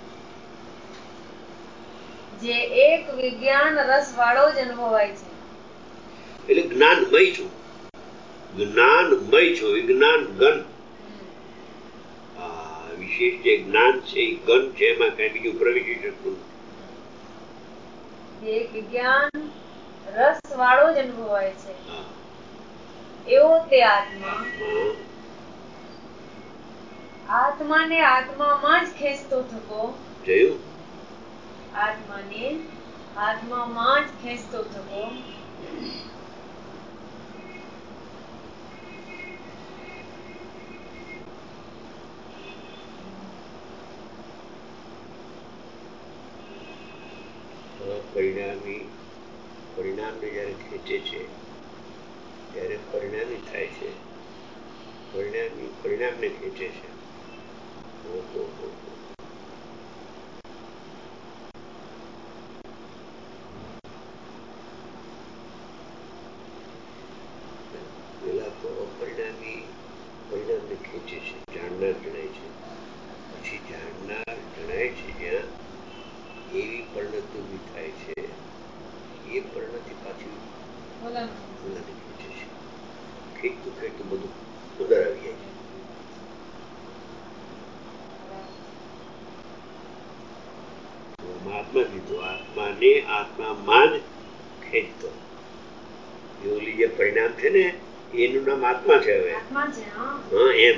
જે એક વિજ્ઞાન રસ વાળો જ અનુભવાય છે. એટલે જ્ઞાનમય છું, જ્ઞાનમય છું, વિજ્ઞાન ગન. આ વિશેષ જે જ્ઞાન છે એ ગન છે, એમાં કઈ બીજું પ્રવેશી શકતું નથી. જે એક વિજ્ઞાન રસ વાળો જ અનુભવાય છે એવો તે આત્મા, આત્માને આત્મામાં જ ખેંચતો થકો, જોયું? આત્માને આત્મામાં જ ખેંચતો થકો, પરિણામી પરિણામને જયારે ખેંચે છે ત્યારે પરિણામી થાય છે, પરિણામી પરિણામને ખેંચે છે. પેલા તો પરિણામી પરિણામને ખેંચે છે, જાણનાર જણાય છે. પછી જાણનાર જણાય છે જ્યાં એવી પરિણતિ ઉભી થાય છે, એ પરિણતિ પાછી બોલાને ખેંચે છે. ખેંચતું ખેંચતું બધું અંદર આવી જાય છે. આત્મા કીધું, આત્માને આત્મામાં જ ખેંચતો. ઓલી જે પરિણામ છે ને એનું નામ આત્મા છે. હવે હા એમ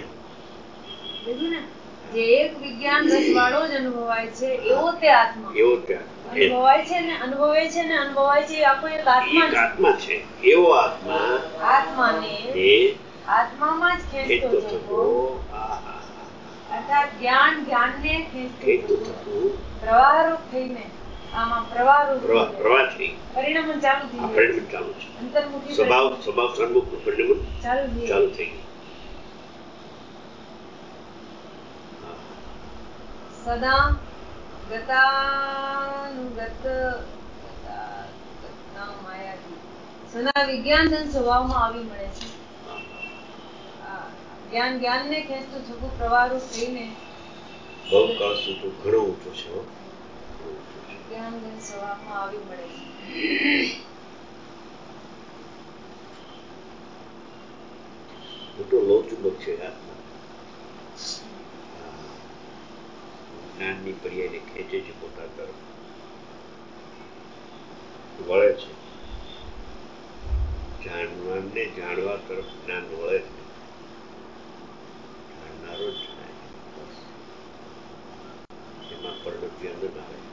જે એક વિજ્ઞાન રસ વાળો જ અનુભવાય છે એવો તે આત્મા, એવો તે અનુભવાય છે ને અનુભવે છે ને અનુભવાય છે આખો એક આત્મા એક આત્મા છે. એવો આત્મા આત્માને આત્મામાં જ ખેંચતો થતો, અર્થાત જ્ઞાન જ્ઞાનને ખેંચતું થતું, પ્રવાહરૂપ થઈને આમાં પ્રવાહરૂપ પ્રવાહ પ્રવાહ થઈ પરિણમન ચાલુ થઈ ગયું. પરિણમન ચાલુ છે. અંતર્મુખી સ્વભાવ સ્વભાવ સન્મુખનું પરિણમન ચાલુ થઈ ચાલુ થઈ ગયું. સદા ગતાનુગત માયાથી સદા વિજ્ઞાન જન સ્વભાવમાં આવી મળે છે. જ્ઞાન જ્ઞાનને ખેંચતું થતું પ્રવાહરૂપ થઈને બહુ કાળ સુધી ઘણો ઊંચો છે. વિજ્ઞાન જન સ્વભાવમાં આવી મળે છે. મોટો લોહચુંબક છે આત્મા. જ્ઞાનની પર્યાયને ખેંચે છે પોતા તરફ, વળે છે. જાણવાને જાણવા તરફ જ્ઞાન વળે છે. જાણનારો જ જણાય છે. બસ એમાં પરિણતિ અંદર ના આવે.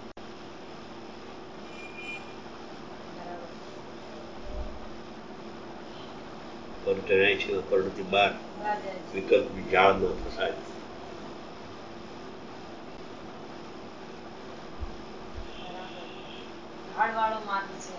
પર જણાય છે પરિણતિ બહાર, વિકલ્પની જાળમાં ફસાય. ઢાળવાળો માર્ગ છે.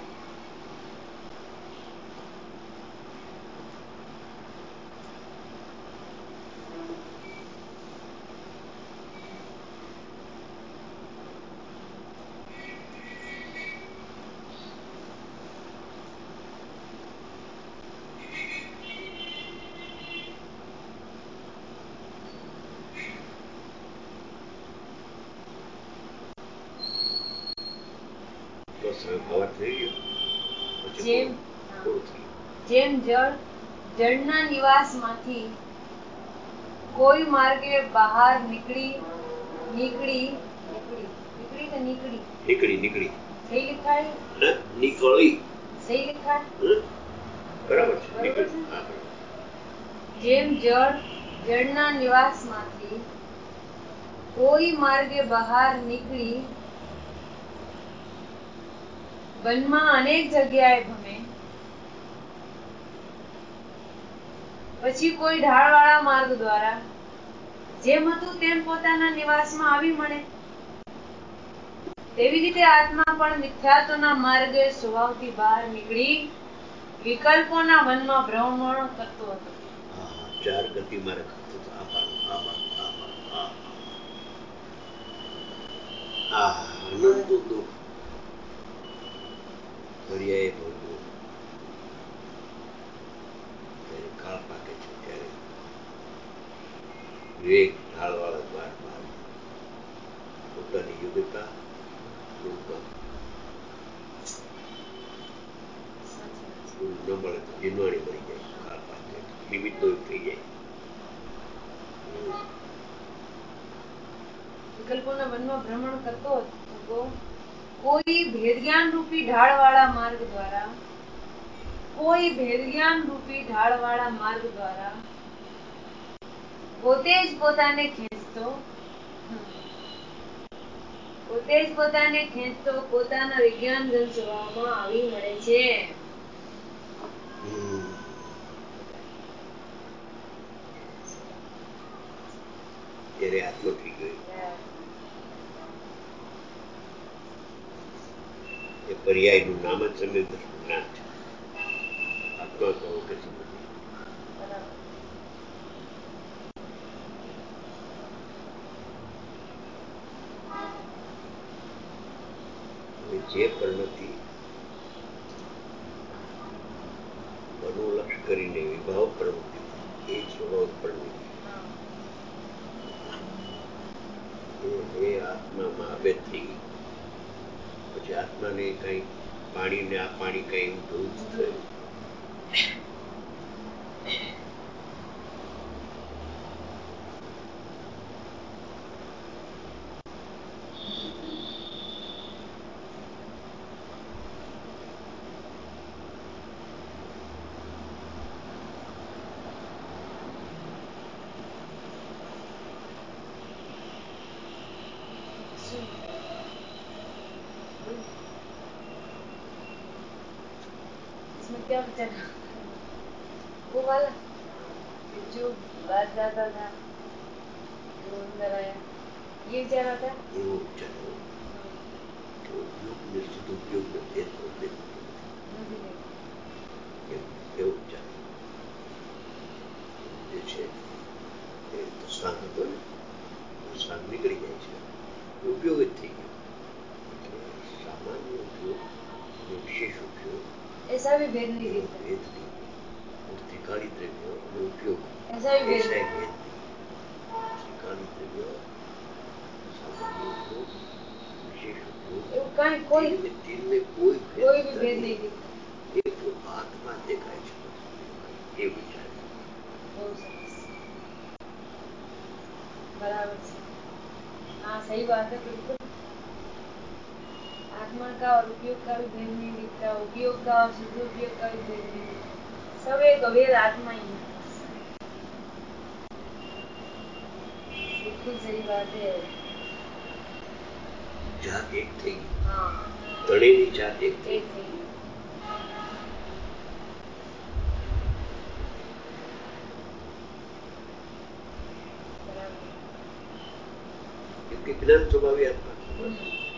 જેમ જેમ જળ જળના નિવાસમાંથી કોઈ માર્ગે બહાર નીકળી નીકળી નીકળી નીકળી કે નીકળી નીકળી નીકળી સહી લખાય નીકળી સહી લખાય બરાબર છે. બરાબર છે. જેમ જળ જળના નિવાસમાંથી કોઈ માર્ગે બહાર નીકળી વનમાં અનેક જગ્યાએ ભમે, પછી કોઈ ઢાળવાળા માર્ગ દ્વારા જેમ હતું તેમ પોતાના નિવાસમાં આવી મળે. તેવી રીતે આત્મા પણ મિથ્યાત્વના માર્ગે સ્વભાવથી બહાર નીકળી વિકલ્પોના વનમાં ભ્રમણ કરતો હતો. ચાર ગતિ મારે કરતો હતો. આભાર આભાર આભાર આભાર અનંત દુઃખ પર્યાય ભોગવું. ત્યારે કાળ પાકે છે ત્યારે વિવેક ઢાળવાળા માર્ગ માર્ગ પોતાની યોગ્યતા રૂપમાં ન મળે તો જીનવાણી મળી જાય આ પાસે નિમિત્ત દોષ થઈ જાય. વિકલ્પોના વનમાં ભ્રમણ કરતો હતો. કોઈ ભેદજ્ઞાન રૂપી ઢાળવાળા માર્ગ દ્વારા કોઈ ભેદજ્ઞાન રૂપી ઢાળવાળા માર્ગ દ્વારા પોતે જ પોતાને ખેંચતો પોતે જ પોતાને ખેંચતો પોતાના વિજ્ઞાન ઘન સ્વભાવમાં આવી મળે છે. ત્યારે આત્મ થઈ ગયો એ પર્યાયનું નામ જ સમ્યક દર્શન જ્ઞાન છે. આત્મા કહો કે જે પ્રવૃત્તિ મનોલક્ષ કરીને વિભાવ પ્રવૃત્તિ એ સ્વભાવ પ્રવૃત્તિ એ આત્મામાં આબેદ થઈ ગઈ. પછી આત્માને કઈ પાણી ને આ પાણી કઈ જોવું જ થયું. क्या विचार वो वाला जो बाहर जाता था जो अंदर आया ये विचार आता है. એવો વિચાર તો ઉપયોગ ને સદુપયોગ ને ભેદ નથી એવો વિચાર જે છે એ તો સાંગ હતો ને સાંગ નીકળી જાય છે ઉપયોગ જ થઈ ગયો. સામાન્ય ઉપયોગ અને વિશેષ ઉપયોગ ऐसा भी भेद नहीं दिखता. भेद नहीं पुस्तिकाली द्रव्य અને ઉપયોગ ऐसा भी भेद ऐसा भेद पुस्तिकाली द्रव्य सामान्य उपयोग विशेष उपयोग એવું કાંઈ કોઈ तीन में कोई भेद कोई भी भेद नहीं दिखता. એ તો આત્મા દેખાય છે એ વિચાર બહુ સરસ बराबर છે. हाँ सही बात है बिल्कुल. आत्मा का और उपयोग का भी भेद नहीं दिखता. उपयोग का और सदुपयोग का भी भेद नहीं दिखता. सब एक अभेद आत्मा ही है. बिल्कुल सही बात है. જાત એક થઈ ગઈ. हाँ ત્રણેયની જાત એક થઈ एक थी. बराबर. કેમ કે જ્ઞાન સ્વભાવી આત્મા हम्म.